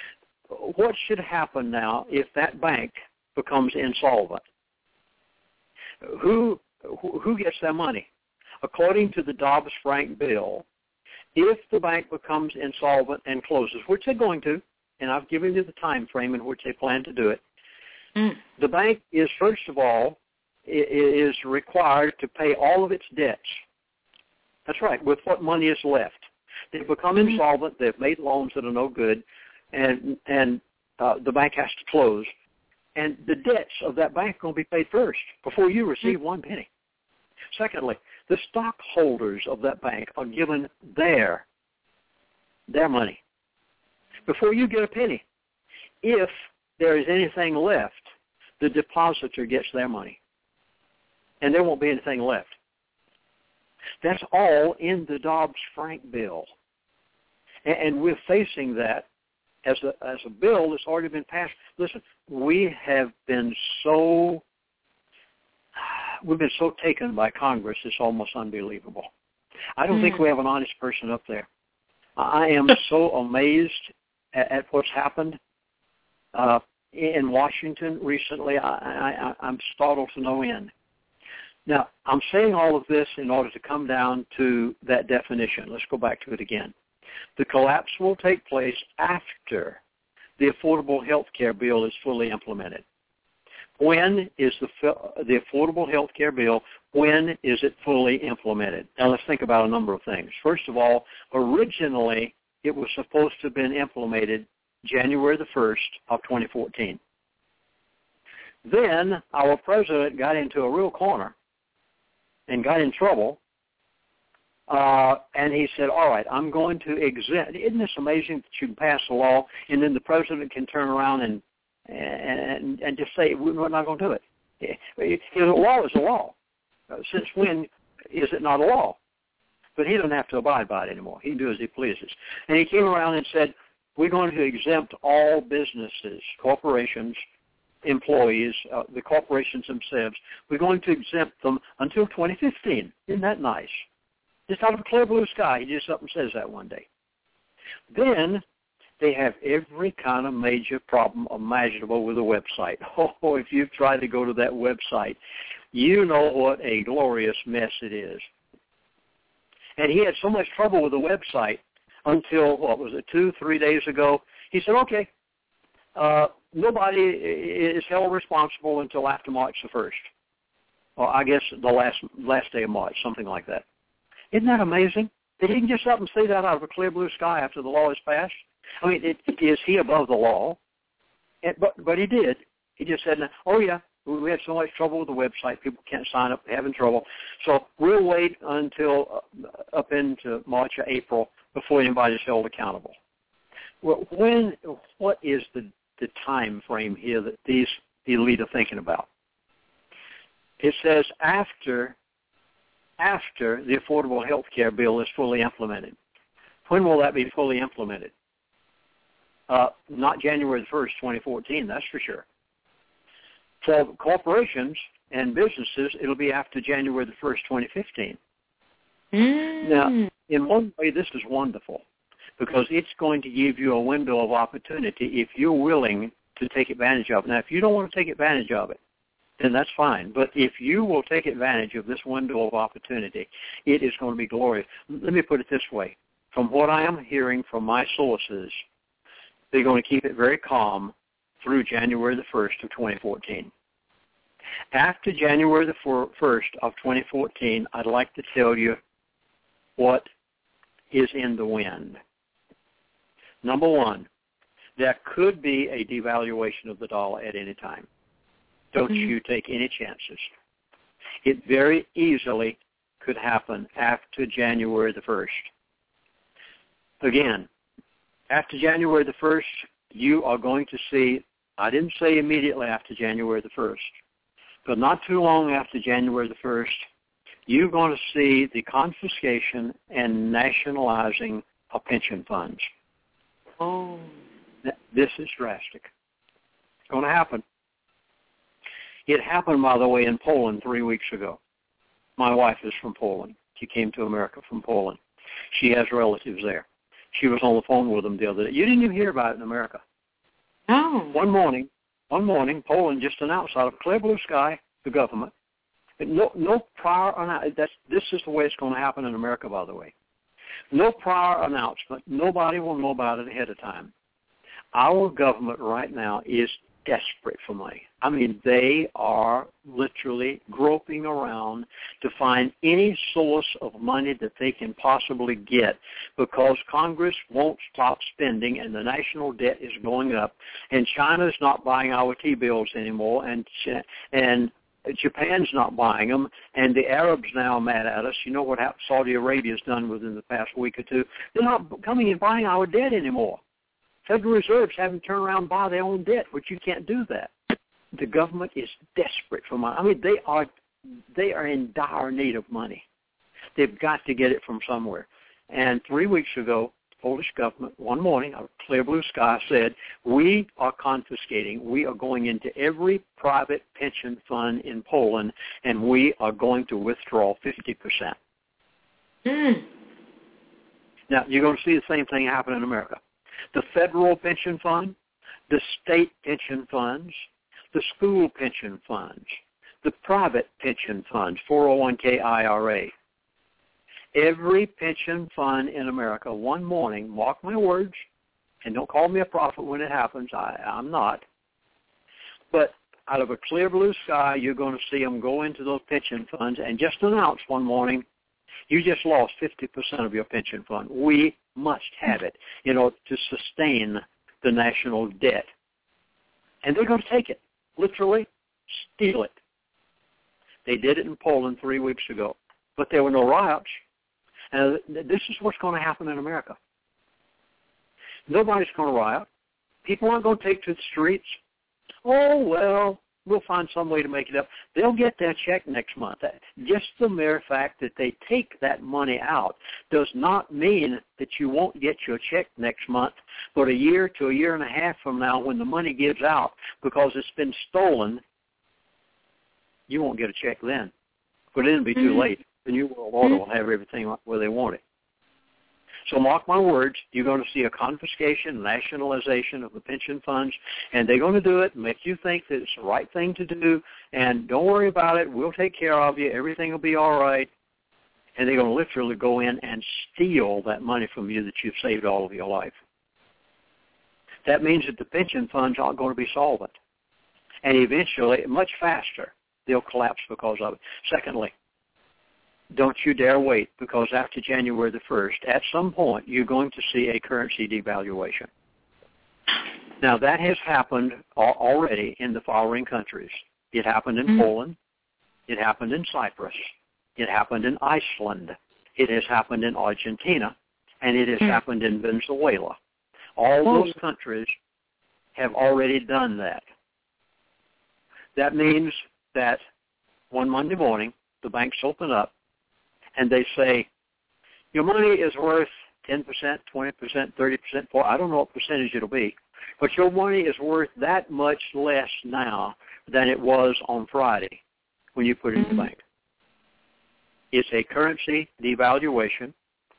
D: What should happen now if that bank becomes insolvent? who who gets that money? According to the Dodd-Frank bill, if the bank becomes insolvent and closes, which they're going to, and I've given you the time frame in which they plan to do it, mm. the bank is, first of all, is required to pay all of its debts. That's right, with what money is left. They've become mm-hmm. insolvent. They've made loans that are no good, and and uh, the bank has to close. And the debts of that bank are going to be paid first before you receive mm-hmm. one penny. Secondly, the stockholders of that bank are given their their money before you get a penny. If there is anything left, the depositor gets their money, and there won't be anything left. That's all in the Dodd-Frank bill, and, and we're facing that as a as a bill that's already been passed. Listen, we have been so we've been so taken by Congress, it's almost unbelievable. I don't mm. think we have an honest person up there. I am so amazed at, at what's happened uh, in Washington recently. I, I, I'm startled to no end. Now, I'm saying all of this in order to come down to that definition. Let's go back to it again. The collapse will take place after the Affordable Health Care Bill is fully implemented. When is the the Affordable Health Care Bill, when is it fully implemented? Now, let's think about a number of things. First of all, originally it was supposed to have been implemented January the first of twenty fourteen. Then our president got into a real corner and got in trouble, uh, and he said, all right, I'm going to exempt. Isn't this amazing that you can pass a law, and then the president can turn around and and, and just say, we're not going to do it. A law is a law. Since when is it not a law? But he doesn't have to abide by it anymore. He can do as he pleases. And he came around and said, we're going to exempt all businesses, corporations, employees, uh, the corporations themselves. We're going to exempt them until twenty fifteen. Isn't that nice? Just out of a clear blue sky, he just up and says that one day. Then they have every kind of major problem imaginable with the website. Oh, if you've tried to go to that website, you know what a glorious mess it is. And he had so much trouble with the website until, what was it, two, three days ago. He said, okay, uh, nobody is held responsible until after March the first. Well, I guess the last last day of March, something like that. Isn't that amazing? That he can just up and say that out of a clear blue sky after the law is passed? I mean, it, is he above the law? And, but but he did. He just said, oh, yeah, we had so much trouble with the website. People can't sign up. They're having trouble. So we'll wait until uh, up into March or April before anybody's held accountable. Well, when, what is the, the time frame here that these elite are thinking about? It says after, after the Affordable Health Care Bill is fully implemented. When will that be fully implemented? Uh, not January the first, twenty fourteen, that's for sure. For corporations and businesses, it'll be after January the first, twenty fifteen. Mm. Now, in one way, this is wonderful because it's going to give you a window of opportunity if you're willing to take advantage of it. Now, if you don't want to take advantage of it, then that's fine. But if you will take advantage of this window of opportunity, it is going to be glorious. Let me put it this way. From what I am hearing from my sources, they're going to keep it very calm through January the first of twenty fourteen. After January the first of twenty fourteen, I'd like to tell you what is in the wind. Number one, there could be a devaluation of the dollar at any time. Don't mm-hmm. you take any chances. It very easily could happen after January the first. Again, after January the first, you are going to see, I didn't say immediately after January the first, but not too long after January the first, you're going to see the confiscation and nationalizing of pension funds.
C: Oh.
D: This is drastic. It's going to happen. It happened, by the way, in Poland three weeks ago. My wife is from Poland. She came to America from Poland. She has relatives there. She was on the phone with them the other day. You didn't even hear about it in America.
C: Oh.
D: One morning, one morning, Poland just announced out of clear blue sky, the government, No, no prior announcement. That's this is the way it's going to happen in America, by the way. No prior announcement. Nobody will know about it ahead of time. Our government right now is desperate for money. I mean, they are literally groping around to find any source of money that they can possibly get because Congress won't stop spending and the national debt is going up and China's not buying our T-bills anymore and and Japan's not buying them, and the Arabs now are mad at us. You know what Saudi Arabia's done within the past week or two. They're not coming and buying our debt anymore. Federal Reserve's having to turn around and buy their own debt, but you can't do that. The government is desperate for money. I mean, they are they are in dire need of money. They've got to get it from somewhere. And three weeks ago, the Polish government, one morning, out of clear blue sky, said, we are confiscating, we are going into every private pension fund in Poland, and we are going to withdraw fifty percent.
C: Mm.
D: Now, you're going to see the same thing happen in America. The federal pension fund, the state pension funds, the school pension funds, the private pension funds, four oh one k I R A. Every pension fund in America, one morning, mark my words, and don't call me a prophet when it happens, I, I'm not, but out of a clear blue sky, you're going to see them go into those pension funds and just announce one morning, you just lost fifty percent of your pension fund. We must have it, you know, to sustain the national debt. And they're going to take it, literally steal it. They did it in Poland three weeks ago, but there were no riots. And this is what's going to happen in America. Nobody's going to riot. People aren't going to take to the streets. Oh, well, we'll find some way to make it up. They'll get their check next month. Just the mere fact that they take that money out does not mean that you won't get your check next month, but a year to a year and a half from now when the money gives out because it's been stolen, you won't get a check then. But it'll be too late. The New World Order will have everything where they want it. So mark my words, you're going to see a confiscation, nationalization of the pension funds, and they're going to do it, make you think that it's the right thing to do, and don't worry about it, we'll take care of you, everything will be all right. And they're going to literally go in and steal that money from you that you've saved all of your life. That means that the pension funds aren't going to be solvent. And eventually, much faster, they'll collapse because of it. Secondly, don't you dare wait, because after January the first, at some point, you're going to see a currency devaluation. Now, that has happened already in the following countries. It happened in mm-hmm. Poland. It happened in Cyprus. It happened in Iceland. It has happened in Argentina. And it has mm-hmm. happened in Venezuela. All oh. those countries have already done that. That means that one Monday morning, the banks open up, and they say, your money is worth ten percent, twenty percent, thirty percent, I don't know what percentage it'll be, but your money is worth that much less now than it was on Friday when you put it in the bank. It's a currency devaluation,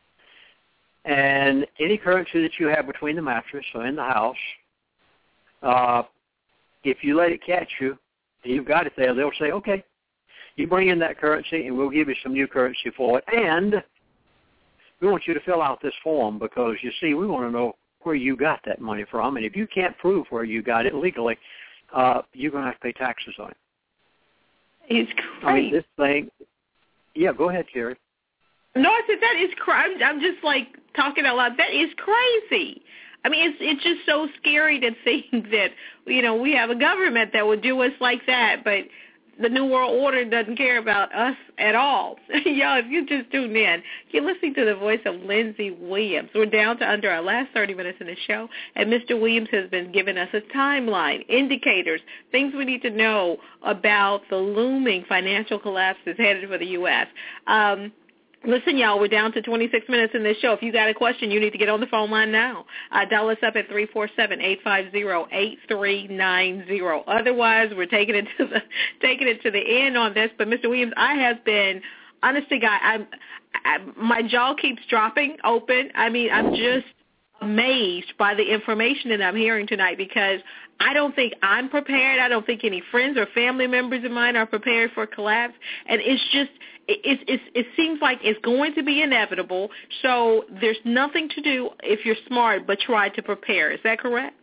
D: and any currency that you have between the mattress or in the house, uh, if you let it catch you, and you've got it there, they'll say, okay, you bring in that currency, and we'll give you some new currency for it. And we want you to fill out this form because, you see, we want to know where you got that money from. And if you can't prove where you got it legally, uh, you're going to have to pay taxes on it.
C: It's crazy.
D: I mean, this thing, yeah, go ahead, Carrie.
C: No, I said that is crazy. I'm just, like, talking out loud. That is crazy. I mean, it's it's just so scary to think that, you know, we have a government that would do us like that, but the New World Order doesn't care about us at all. Y'all, if you just tuned in, you're listening to the voice of Lindsey Williams. We're down to under our last thirty minutes in the show, and Mister Williams has been giving us a timeline, indicators, things we need to know about the looming financial collapse that's headed for the U S Um Listen, y'all, we're down to twenty-six minutes in this show. If you got a question, you need to get on the phone line now. Uh, dial us up at three four seven, eight five zero, eight three nine zero. Otherwise, we're taking it to the taking it to the end on this. But, Mister Williams, I have been, honest to God, I'm, I, my jaw keeps dropping open. I mean, I'm just amazed by the information that I'm hearing tonight, because I don't think I'm prepared. I don't think any friends or family members of mine are prepared for collapse. And it's just, it, it, it, it seems like it's going to be inevitable. So there's nothing to do if you're smart but try to prepare. Is that correct?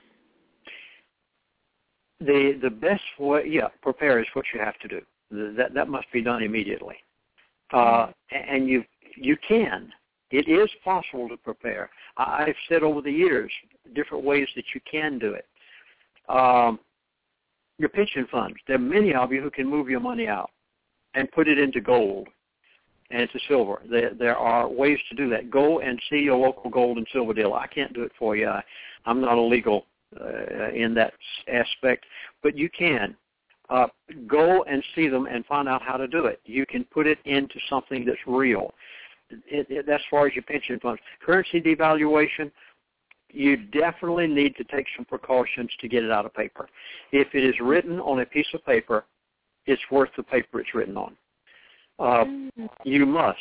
D: The the best way, yeah, prepare is what you have to do. That that must be done immediately. Uh, and you you can. It is possible to prepare. I've said over the years different ways that you can do it. Um, your pension funds, there are many of you who can move your money out and put it into gold and into silver. There, there are ways to do that. Go and see your local gold and silver dealer. I can't do it for you. I, I'm not a legal uh, in that aspect, but you can. Uh, go and see them and find out how to do it. You can put it into something that's real. It, it, as far as your pension funds. Currency devaluation, you definitely need to take some precautions to get it out of paper. If it is written on a piece of paper, it's worth the paper it's written on. Uh, you must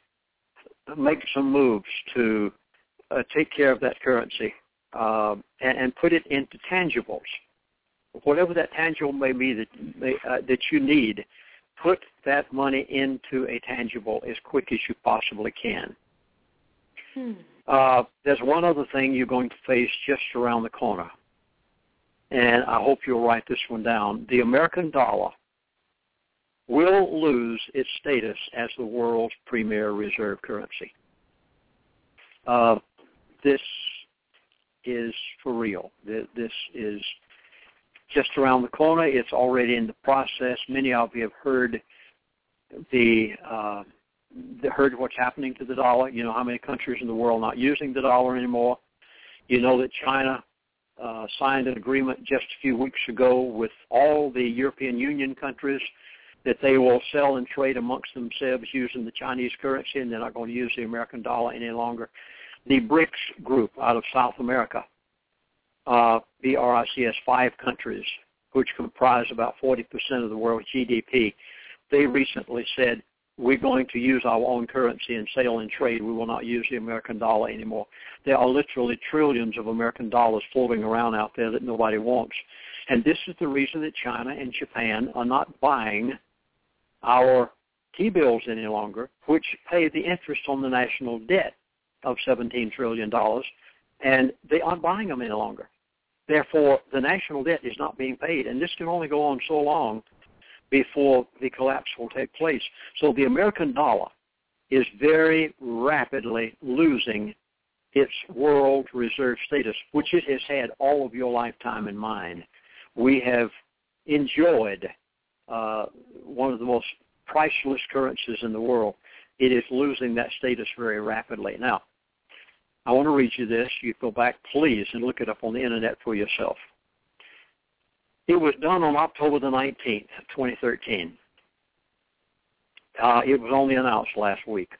D: make some moves to uh, take care of that currency uh, and, and put it into tangibles. Whatever that tangible may be that, uh, that you need, put that money into a tangible as quick as you possibly can. Hmm. Uh, there's one other thing you're going to face just around the corner, and I hope you'll write this one down. The American dollar will lose its status as the world's premier reserve currency. Uh, this is for real. This is just around the corner. It's already in the process. Many of you have heard the, uh, the heard what's happening to the dollar. You know how many countries in the world not using the dollar anymore. You know that China uh, signed an agreement just a few weeks ago with all the European Union countries that they will sell and trade amongst themselves using the Chinese currency, and they're not going to use the American dollar any longer. The BRICS group out of South America, Uh, B R I C S, five countries, which comprise about forty percent of the world's G D P, they recently said, we're going to use our own currency in sale and trade. We will not use the American dollar anymore. There are literally trillions of American dollars floating around out there that nobody wants. And this is the reason that China and Japan are not buying our T-bills any longer, which pay the interest on the national debt of seventeen trillion dollars. And they aren't buying them any longer. Therefore, the national debt is not being paid, and this can only go on so long before the collapse will take place. So the American dollar is very rapidly losing its world reserve status, which it has had all of your lifetime in mind. We have enjoyed uh, one of the most priceless currencies in the world. It is losing that status very rapidly. Now, I want to read you this. You go back, please, and look it up on the Internet for yourself. It was done on October the nineteenth, twenty thirteen. Uh, it was only announced last week.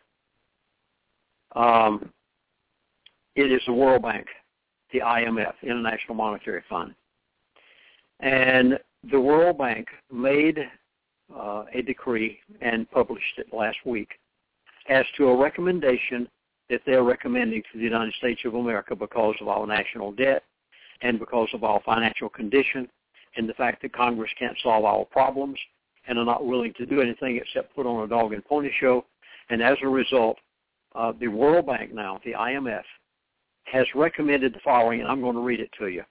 D: Um, it is the World Bank, the I M F, International Monetary Fund. And the World Bank made uh, a decree and published it last week as to a recommendation that they're recommending to the United States of America because of our national debt and because of our financial condition and the fact that Congress can't solve our problems and are not willing to do anything except put on a dog and pony show. And as a result, uh, the World Bank now, the I M F, has recommended the following, and I'm going to read it to you.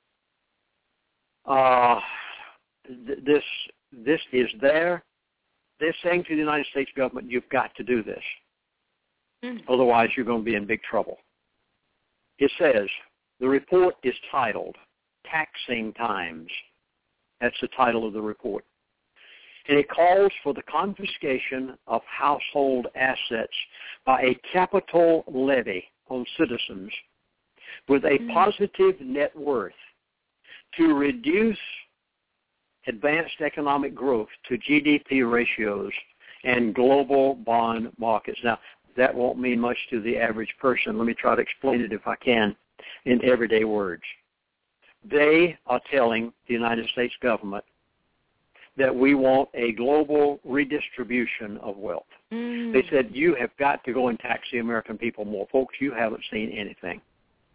D: Uh, th- this, this is there. They're saying to the United States government, you've got to do this. Otherwise, you're going to be in big trouble. It says, the report is titled, Taxing Times. That's the title of the report. And it calls for the confiscation of household assets by a capital levy on citizens with a positive net worth to reduce advanced economic growth to G D P ratios and global bond markets. Now, that won't mean much to the average person. Let me try to explain it if I can in everyday words. They are telling the United States government that we want a global redistribution of wealth. Mm. They said, you have got to go and tax the American people more. Folks, you haven't seen anything.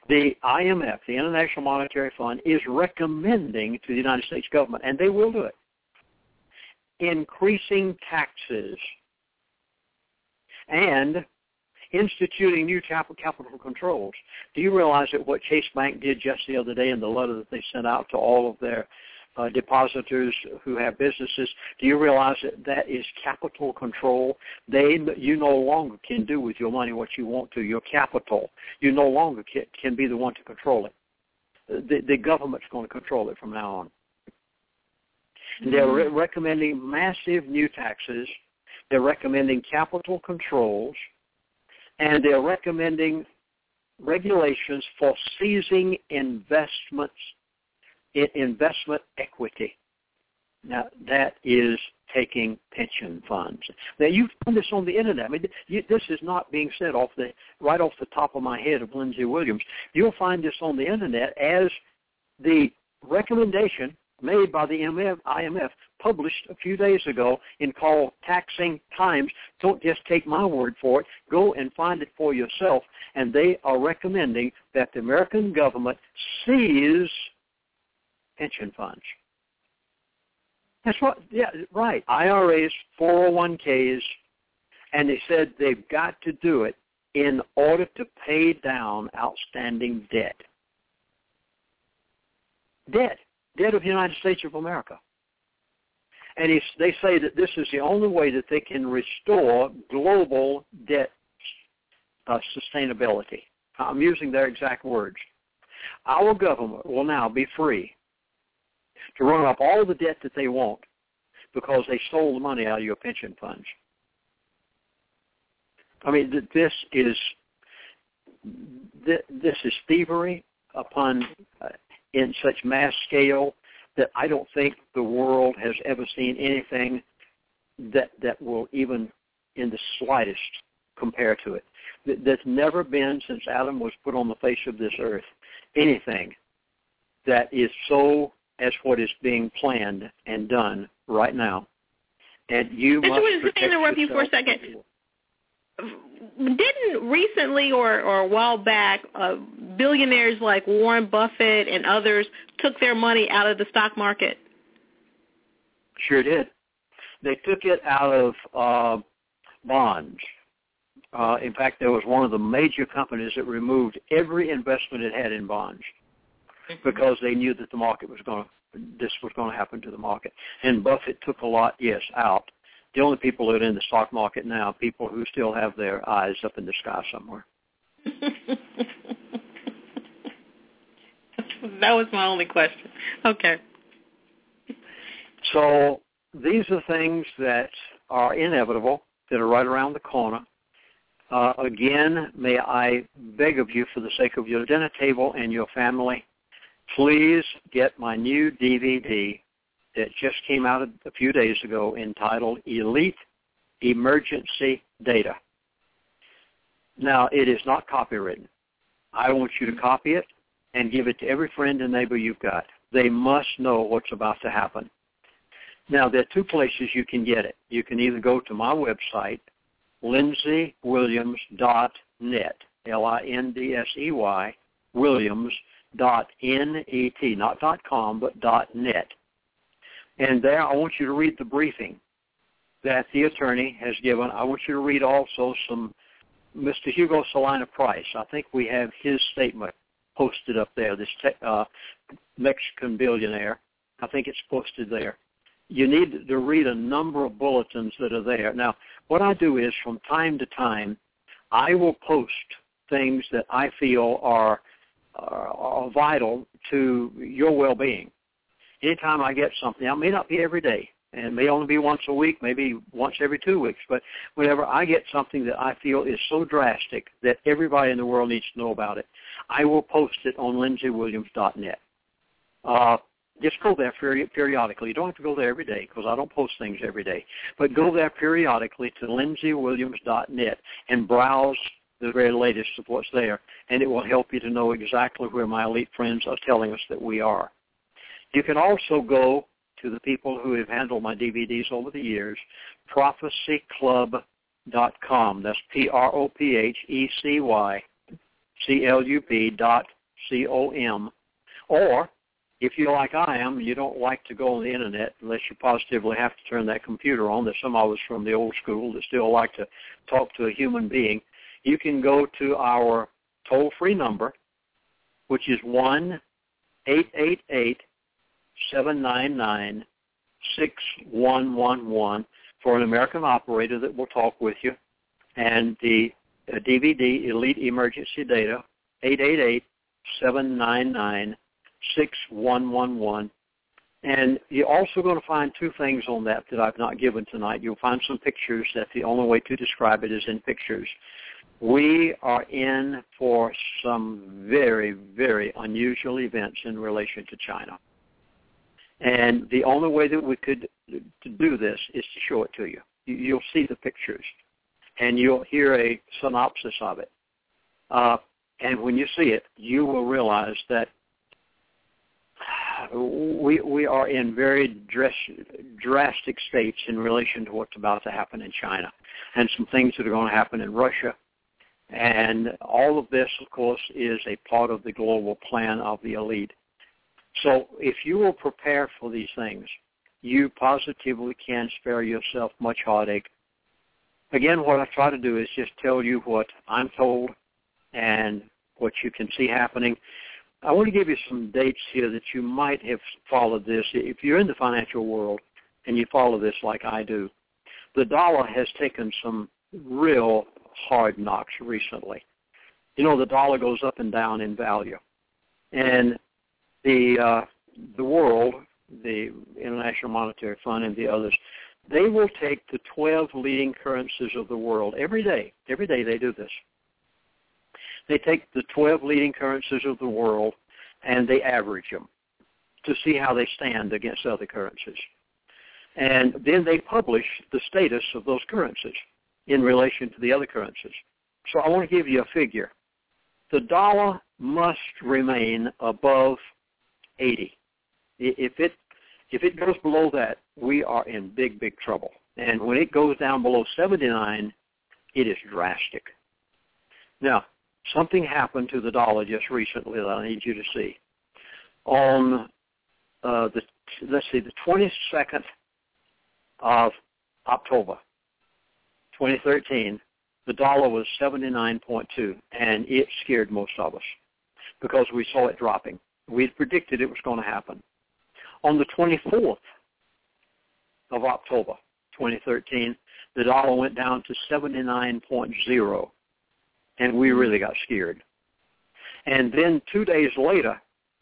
D: The I M F, the International Monetary Fund, is recommending to the United States government, and they will do it, increasing taxes and instituting new capital controls. Do you realize that what Chase Bank did just the other day in the letter that they sent out to all of their uh, depositors who have businesses, do you realize that that is capital control? They, you no longer can do with your money what you want to, your capital. You no longer can, can be the one to control it. The, the government's going to control it from now on. Mm-hmm. They're re- recommending massive new taxes. They're recommending capital controls. And they're recommending regulations for seizing investments, investment equity. Now, that is taking pension funds. Now, you find this on the Internet. I mean, you, this is not being said off the right off the top of my head of Lindsey Williams. You'll find this on the Internet as the recommendation made by the I M F, published a few days ago in called Taxing Times. Don't just take my word for it. Go and find it for yourself. And they are recommending that the American government seize pension funds. That's what, yeah, right. I R As, four oh one k's, and they said they've got to do it in order to pay down outstanding debt. Debt. Debt of the United States of America. And it's, they say that this is the only way that they can restore global debt uh, sustainability. I'm using their exact words. Our government will now be free to run up all the debt that they want because they stole the money out of your pension funds. I mean, this is this is thievery upon uh, in such mass scale that I don't think the world has ever seen anything that that will even in the slightest compare to it. There's never been, since Adam was put on the face of this earth, anything that is so as what is being planned and done right now. And you
C: Mister
D: must
C: Williams,
D: protect
C: let me interrupt you for a second. Didn't recently or, or a while back, uh, billionaires like Warren Buffett and others took their money out of the stock market?
D: Sure did. They took it out of uh, bonds. Uh, in fact, there was one of the major companies that removed every investment it had in bonds because they knew that the market was going to, this was going to happen to the market. And Buffett took a lot, yes, out. The only people that are in the stock market now are people who still have their eyes up in the sky somewhere.
C: That was my only question. Okay.
D: So these are things that are inevitable, that are right around the corner. Uh, again, may I beg of you, for the sake of your dinner table and your family, please get my new D V D that just came out a few days ago entitled Elite Emergency Data. Now, it is not copywritten. I want you to copy it and give it to every friend and neighbor you've got. They must know what's about to happen. Now, there are two places you can get it. You can either go to my website, lindsey williams dot net, L I N D S E Y, Williams dot N E T, not .com, but .net. And there I want you to read the briefing that the attorney has given. I want you to read also some Mister Hugo Salina Price. I think we have his statement posted up there, this te- uh, Mexican billionaire. I think it's posted there. You need to read a number of bulletins that are there. Now, what I do is from time to time, I will post things that I feel are, are, are vital to your well-being. Anytime I get something, it may not be every day, and it may only be once a week, maybe once every two weeks, but whenever I get something that I feel is so drastic that everybody in the world needs to know about it, I will post it on lindsey williams dot net. Uh, just go there periodically. You don't have to go there every day because I don't post things every day, but go there periodically to lindsey williams dot net and browse the very latest of what's there, and it will help you to know exactly where my elite friends are telling us that we are. You can also go to the people who have handled my D V Ds over the years, prophecy club dot com. That's P R O P H E C Y C L U B dot C O M. Or, if you're like I am, you don't like to go on the Internet unless you positively have to turn that computer on. There's some of us from the old school that still like to talk to a human being. You can go to our toll-free number, which is one eight eight eight, seven nine nine, six one one one for an American operator that will talk with you. And the uh, D V D, Elite Emergency Data, eight eight eight, seven nine nine, six one one one. And you're also going to find two things on that that I've not given tonight. You'll find some pictures. That the only way to describe it is in pictures. We are in for some very, very unusual events in relation to China. And the only way that we could to do this is to show it to you. You'll see the pictures, and you'll hear a synopsis of it. Uh, and when you see it, you will realize that we we are in very dress, drastic states in relation to what's about to happen in China, and some things that are going to happen in Russia. And all of this, of course, is a part of the global plan of the elite. So if you will prepare for these things, you positively can spare yourself much heartache. Again, what I try to do is just tell you what I'm told and what you can see happening. I want to give you some dates here that you might have followed this. If you're in the financial world and you follow this like I do, the dollar has taken some real hard knocks recently. You know, the dollar goes up and down in value. And the uh, the world, the International Monetary Fund and the others, they will take the twelve leading currencies of the world every day. Every day they do this. They take the twelve leading currencies of the world and they average them to see how they stand against other currencies. And then they publish the status of those currencies in relation to the other currencies. So I want to give you a figure. The dollar must remain above eighty. If it if it goes below that, we are in big, big trouble. And when it goes down below seventy-nine, it is drastic. Now, something happened to the dollar just recently that I need you to see. On uh, the let's see, the twenty-second of October, twenty thirteen, the dollar was seventy-nine point two, and it scared most of us because we saw it dropping. We had predicted it was going to happen. On the twenty-fourth of October, twenty thirteen, the dollar went down to seventy-nine point zero, and we really got scared. And then two days later,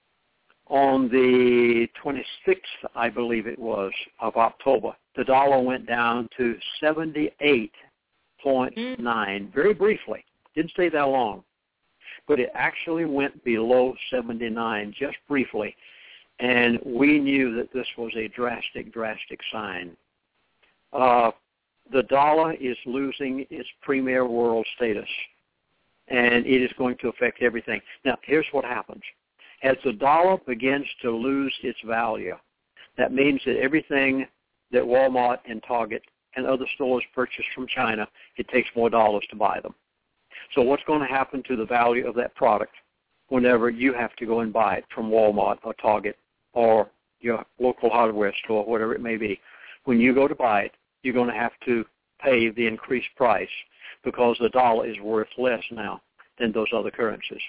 D: on the twenty-sixth, I believe it was, of October, the dollar went down to seventy-eight point nine, very briefly. Didn't stay that long. But it actually went below seventy-nine just briefly, and we knew that this was a drastic, drastic sign. Uh, the dollar is losing its premier world status, and it is going to affect everything. Now, here's what happens. As the dollar begins to lose its value, that means that everything that Walmart and Target and other stores purchase from China, it takes more dollars to buy them. So what's going to happen to the value of that product whenever you have to go and buy it from Walmart or Target or your local hardware store, whatever it may be? When you go to buy it, you're going to have to pay the increased price because the dollar is worth less now than those other currencies.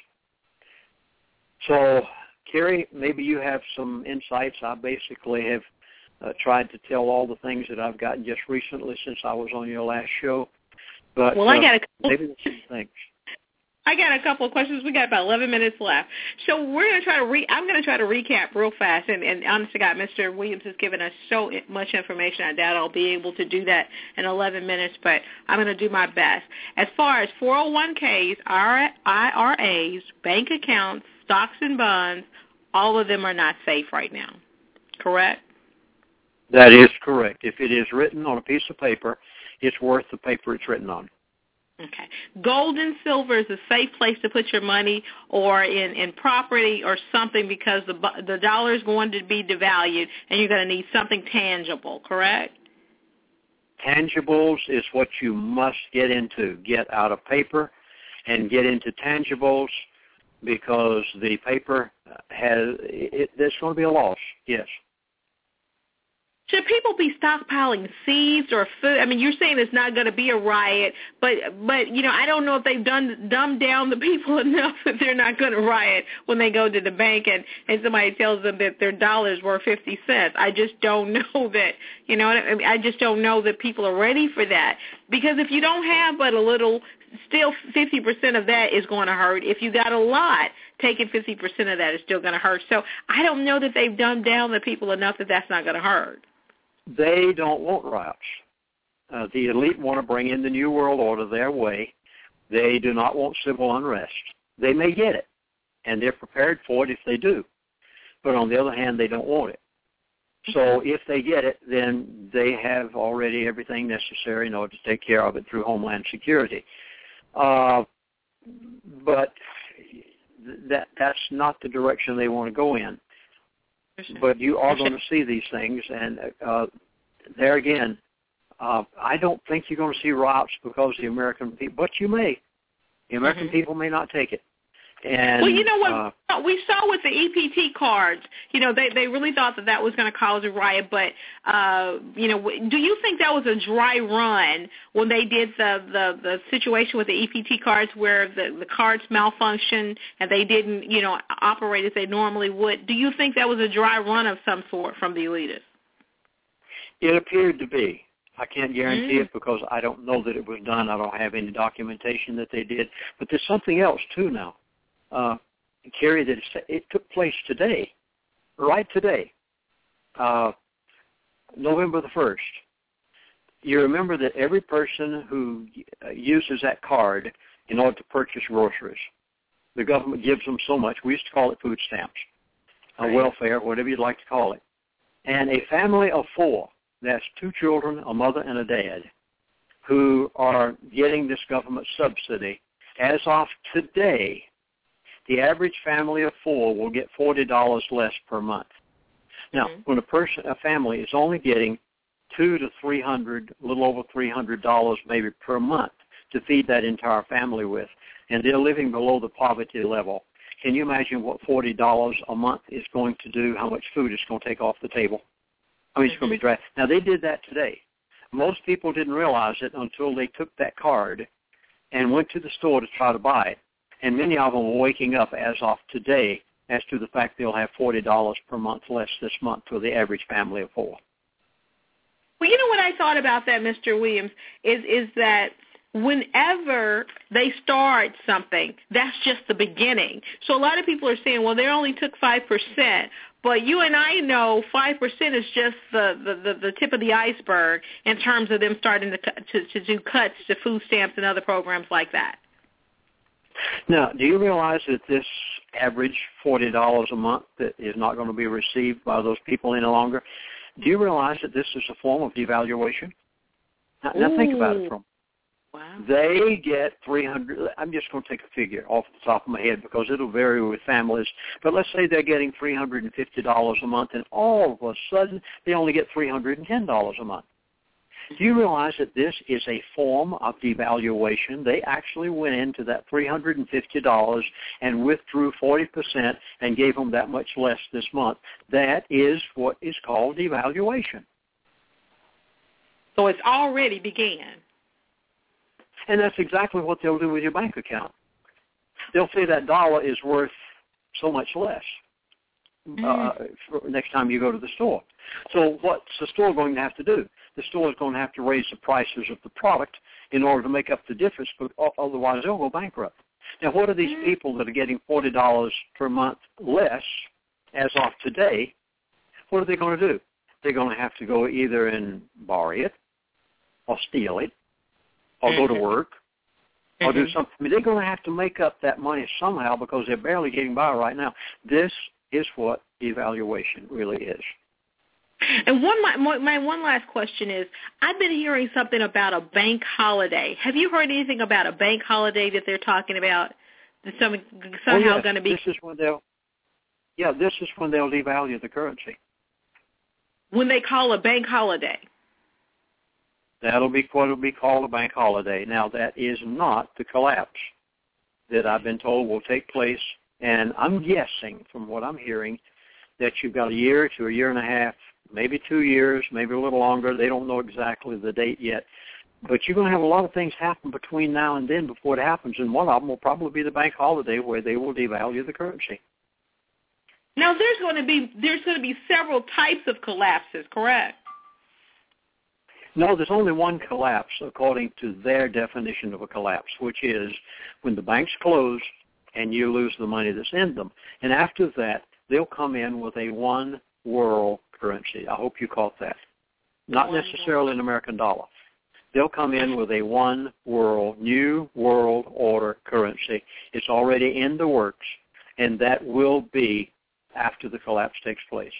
D: So, Kerry, maybe you have some insights. I basically have uh, tried to tell all the things that I've gotten just recently since I was on your last show. But
C: well, I got a
D: uh,
C: couple,
D: maybe there's some things.
C: I got a couple of questions. We got about eleven minutes left, so we're going to try to re. I'm going to try to recap real fast. And, and honest to God, Mister Williams has given us so much information. I doubt I'll be able to do that in eleven minutes, but I'm going to do my best. As far as four oh one k's, I R As, bank accounts, stocks and bonds, all of them are not safe right now. Correct?
D: That is correct. If it is written on a piece of paper, it's worth the paper it's written on.
C: Okay. Gold and silver is a safe place to put your money, or in, in property or something, because the the dollar is going to be devalued and you're going to need something tangible, correct?
D: Tangibles is what you must get into. Get out of paper and get into tangibles. because the paper has, it, there's going to be a loss, yes.
C: Should people be stockpiling seeds or food? I mean, you're saying it's not going to be a riot, but, but you know, I don't know if they've done dumbed down the people enough that they're not going to riot when they go to the bank and, and somebody tells them that their dollar's worth fifty cents. I just don't know that, you know, I, mean, I just don't know that people are ready for that. Because if you don't have but a little, still fifty percent of that is going to hurt. If you got a lot, taking fifty percent of that is still going to hurt. So I don't know that they've dumbed down the people enough that that's not going to hurt.
D: They don't want riots. Uh, the elite want to bring in the New World Order their way. They do not want civil unrest. They may get it, and they're prepared for it if they do. But on the other hand, they don't want it. So if they get it, then they have already everything necessary in order to take care of it through Homeland Security. Uh, but that that's not the direction they want to go in. But you are going to see these things, and uh, there again, uh, I don't think you're going to see riots because the American people, but you may. The American mm-hmm. people may not take it. And,
C: well, you know what
D: uh,
C: we saw with the E P T cards, you know, they they really thought that that was going to cause a riot. But, uh, you know, do you think that was a dry run when they did the, the, the situation with the E P T cards where the, the cards malfunctioned and they didn't, you know, operate as they normally would? Do you think that was a dry run of some sort from the elitists?
D: It appeared to be. I can't guarantee
C: mm.
D: it because I don't know that it was done. I don't have any documentation that they did. But there's something else, too, now. Uh, Carrie, that it took place today, right today, uh, November the first. You remember that every person who uses that card in order to purchase groceries, the government gives them so much. We used to call it food stamps, uh,
C: right.
D: welfare, whatever you'd like to call it. And a family of four, that's two children, a mother and a dad, who are getting this government subsidy, as of today, the average family of four will get forty dollars less per month. Now, mm-hmm. when a person, a family is only getting two to three hundred, a little over three hundred dollars maybe per month to feed that entire family with, and they're living below the poverty level, can you imagine what forty dollars a month is going to do? How much food it's going to take off the table? I mean, it's mm-hmm. going to be dry. Now, they did that today. Most people didn't realize it until they took that card and went to the store to try to buy it. And many of them are waking up as of today as to the fact they'll have forty dollars per month less this month for the average family of four.
C: Well, you know what I thought about that, Mister Williams, is is that whenever they start something, that's just the beginning. So a lot of people are saying, well, they only took five percent. But you and I know five percent is just the, the, the, the tip of the iceberg in terms of them starting to, to, to do cuts to food stamps and other programs like that.
D: Now, do you realize that this average forty dollars a month that is not going to be received by those people any longer, do you realize that this is a form of devaluation? Now, now think about it from
C: wow.
D: They get three hundred dollars. I'm just going to take a figure off the top of my head because it'll vary with families. But let's say they're getting three hundred fifty dollars a month, and all of a sudden they only get three hundred ten dollars a month. Do you realize that this is a form of devaluation? They actually went into that three hundred fifty dollars and withdrew forty percent and gave them that much less this month. That is what is called devaluation.
C: So it's already began.
D: And that's exactly what they'll do with your bank account. They'll say that dollar is worth so much less mm. uh, for next time you go to the store. So what's the store going to have to do? The store is going to have to raise the prices of the product in order to make up the difference, but otherwise they'll go bankrupt. Now, what are these people that are getting forty dollars per month less as of today, what are they going to do? They're going to have to go either and borrow it or steal it or mm-hmm. go to work or mm-hmm. do something. I mean, they're going to have to make up that money somehow because they're barely getting by right now. This is what devaluation really is.
C: And one my, my one last question is, I've been hearing something about a bank holiday. Have you heard anything about a bank holiday that they're talking about? That's some, somehow
D: oh, yes.
C: going to be.
D: This is when they'll. Yeah, this is when they'll devalue the currency.
C: When they call a bank holiday.
D: That'll be what will be called a bank holiday. Now, that is not the collapse that I've been told will take place And I'm guessing, from what I'm hearing, that you've got a year to a year and a half, maybe two years, maybe a little longer. They don't know exactly the date yet. But you're going to have a lot of things happen between now and then before it happens, and one of them will probably be the bank holiday where they will devalue the currency.
C: Now, there's going to be there's going to be several types of collapses, correct?
D: No, there's only one collapse according to their definition of a collapse, which is when the banks close and you lose the money that's in them. And after that, they'll come in with a one world currency. I hope you caught that. Not necessarily an American dollar. They'll come in with a one world, new world order currency. It's already in the works, and that will be after the collapse takes place.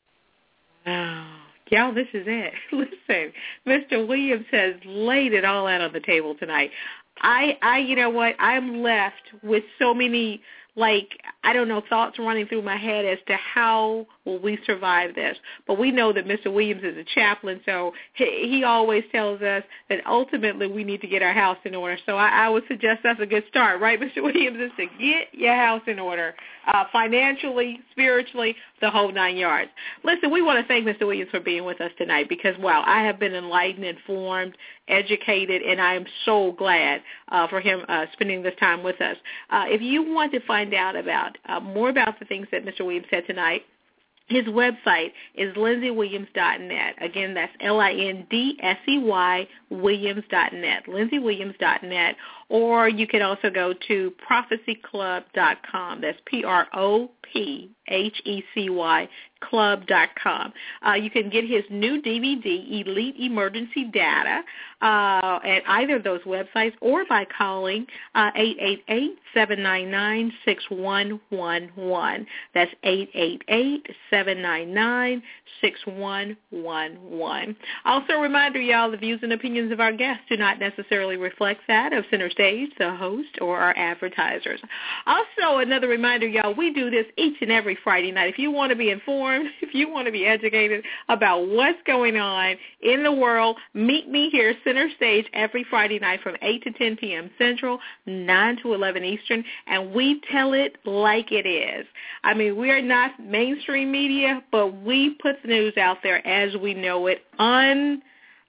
C: Wow. Y'all, this is it. Listen, Mister Williams has laid it all out on the table tonight. I, I, you know what, I'm left with so many, like, I don't know, thoughts running through my head as to how will we survive this. But we know that Mister Williams is a chaplain, so he, he always tells us that ultimately we need to get our house in order. So I, I would suggest that's a good start, right, Mister Williams, is to get your house in order, uh, financially, spiritually, the whole nine yards. Listen, we want to thank Mister Williams for being with us tonight because, wow, I have been enlightened, informed, educated, and I am so glad uh, for him uh, spending this time with us. Uh, if you want to find out about uh, more about the things that Mister Williams said tonight, his website is lindsey williams dot net. Again, that's L I N D S E Y Williams dot net, lindsey williams dot net. Or you can also go to prophecy club dot com. That's P R O P H E C Y club dot com. Uh, you can get his new D V D, Elite Emergency Data, uh, at either of those websites or by calling uh, eight eight eight, seven nine nine, six one one one. That's eight eight eight, seven nine nine, six one one one. Also a reminder, y'all, the views and opinions of our guests do not necessarily reflect that of Center Stage, the host, or our advertisers. Also, another reminder, y'all, we do this each and every Friday night. If you want to be informed, if you want to be educated about what's going on in the world, meet me here, Center Stage, every Friday night from eight to ten p.m. Central, nine to eleven Eastern, and we tell it like it is. I mean, we are not mainstream media, but we put the news out there as we know it, un,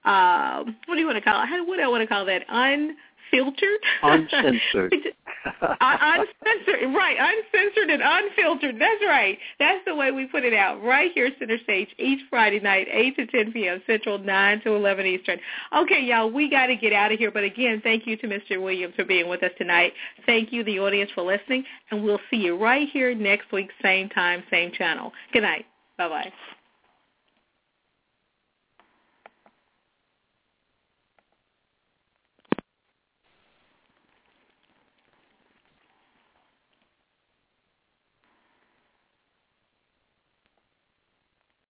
C: uh, what do you want to call it? How, what do I want to call that? Un... Filtered?
D: Uncensored.
C: uh, uncensored, right, uncensored and unfiltered. That's right. That's the way we put it out right here, Center Stage, each Friday night, eight to ten p.m. Central, nine to eleven Eastern. Okay, y'all, we got to get out of here. But, again, thank you to Mister Williams for being with us tonight. Thank you, the audience, for listening. And we'll see you right here next week, same time, same channel. Good night. Bye-bye.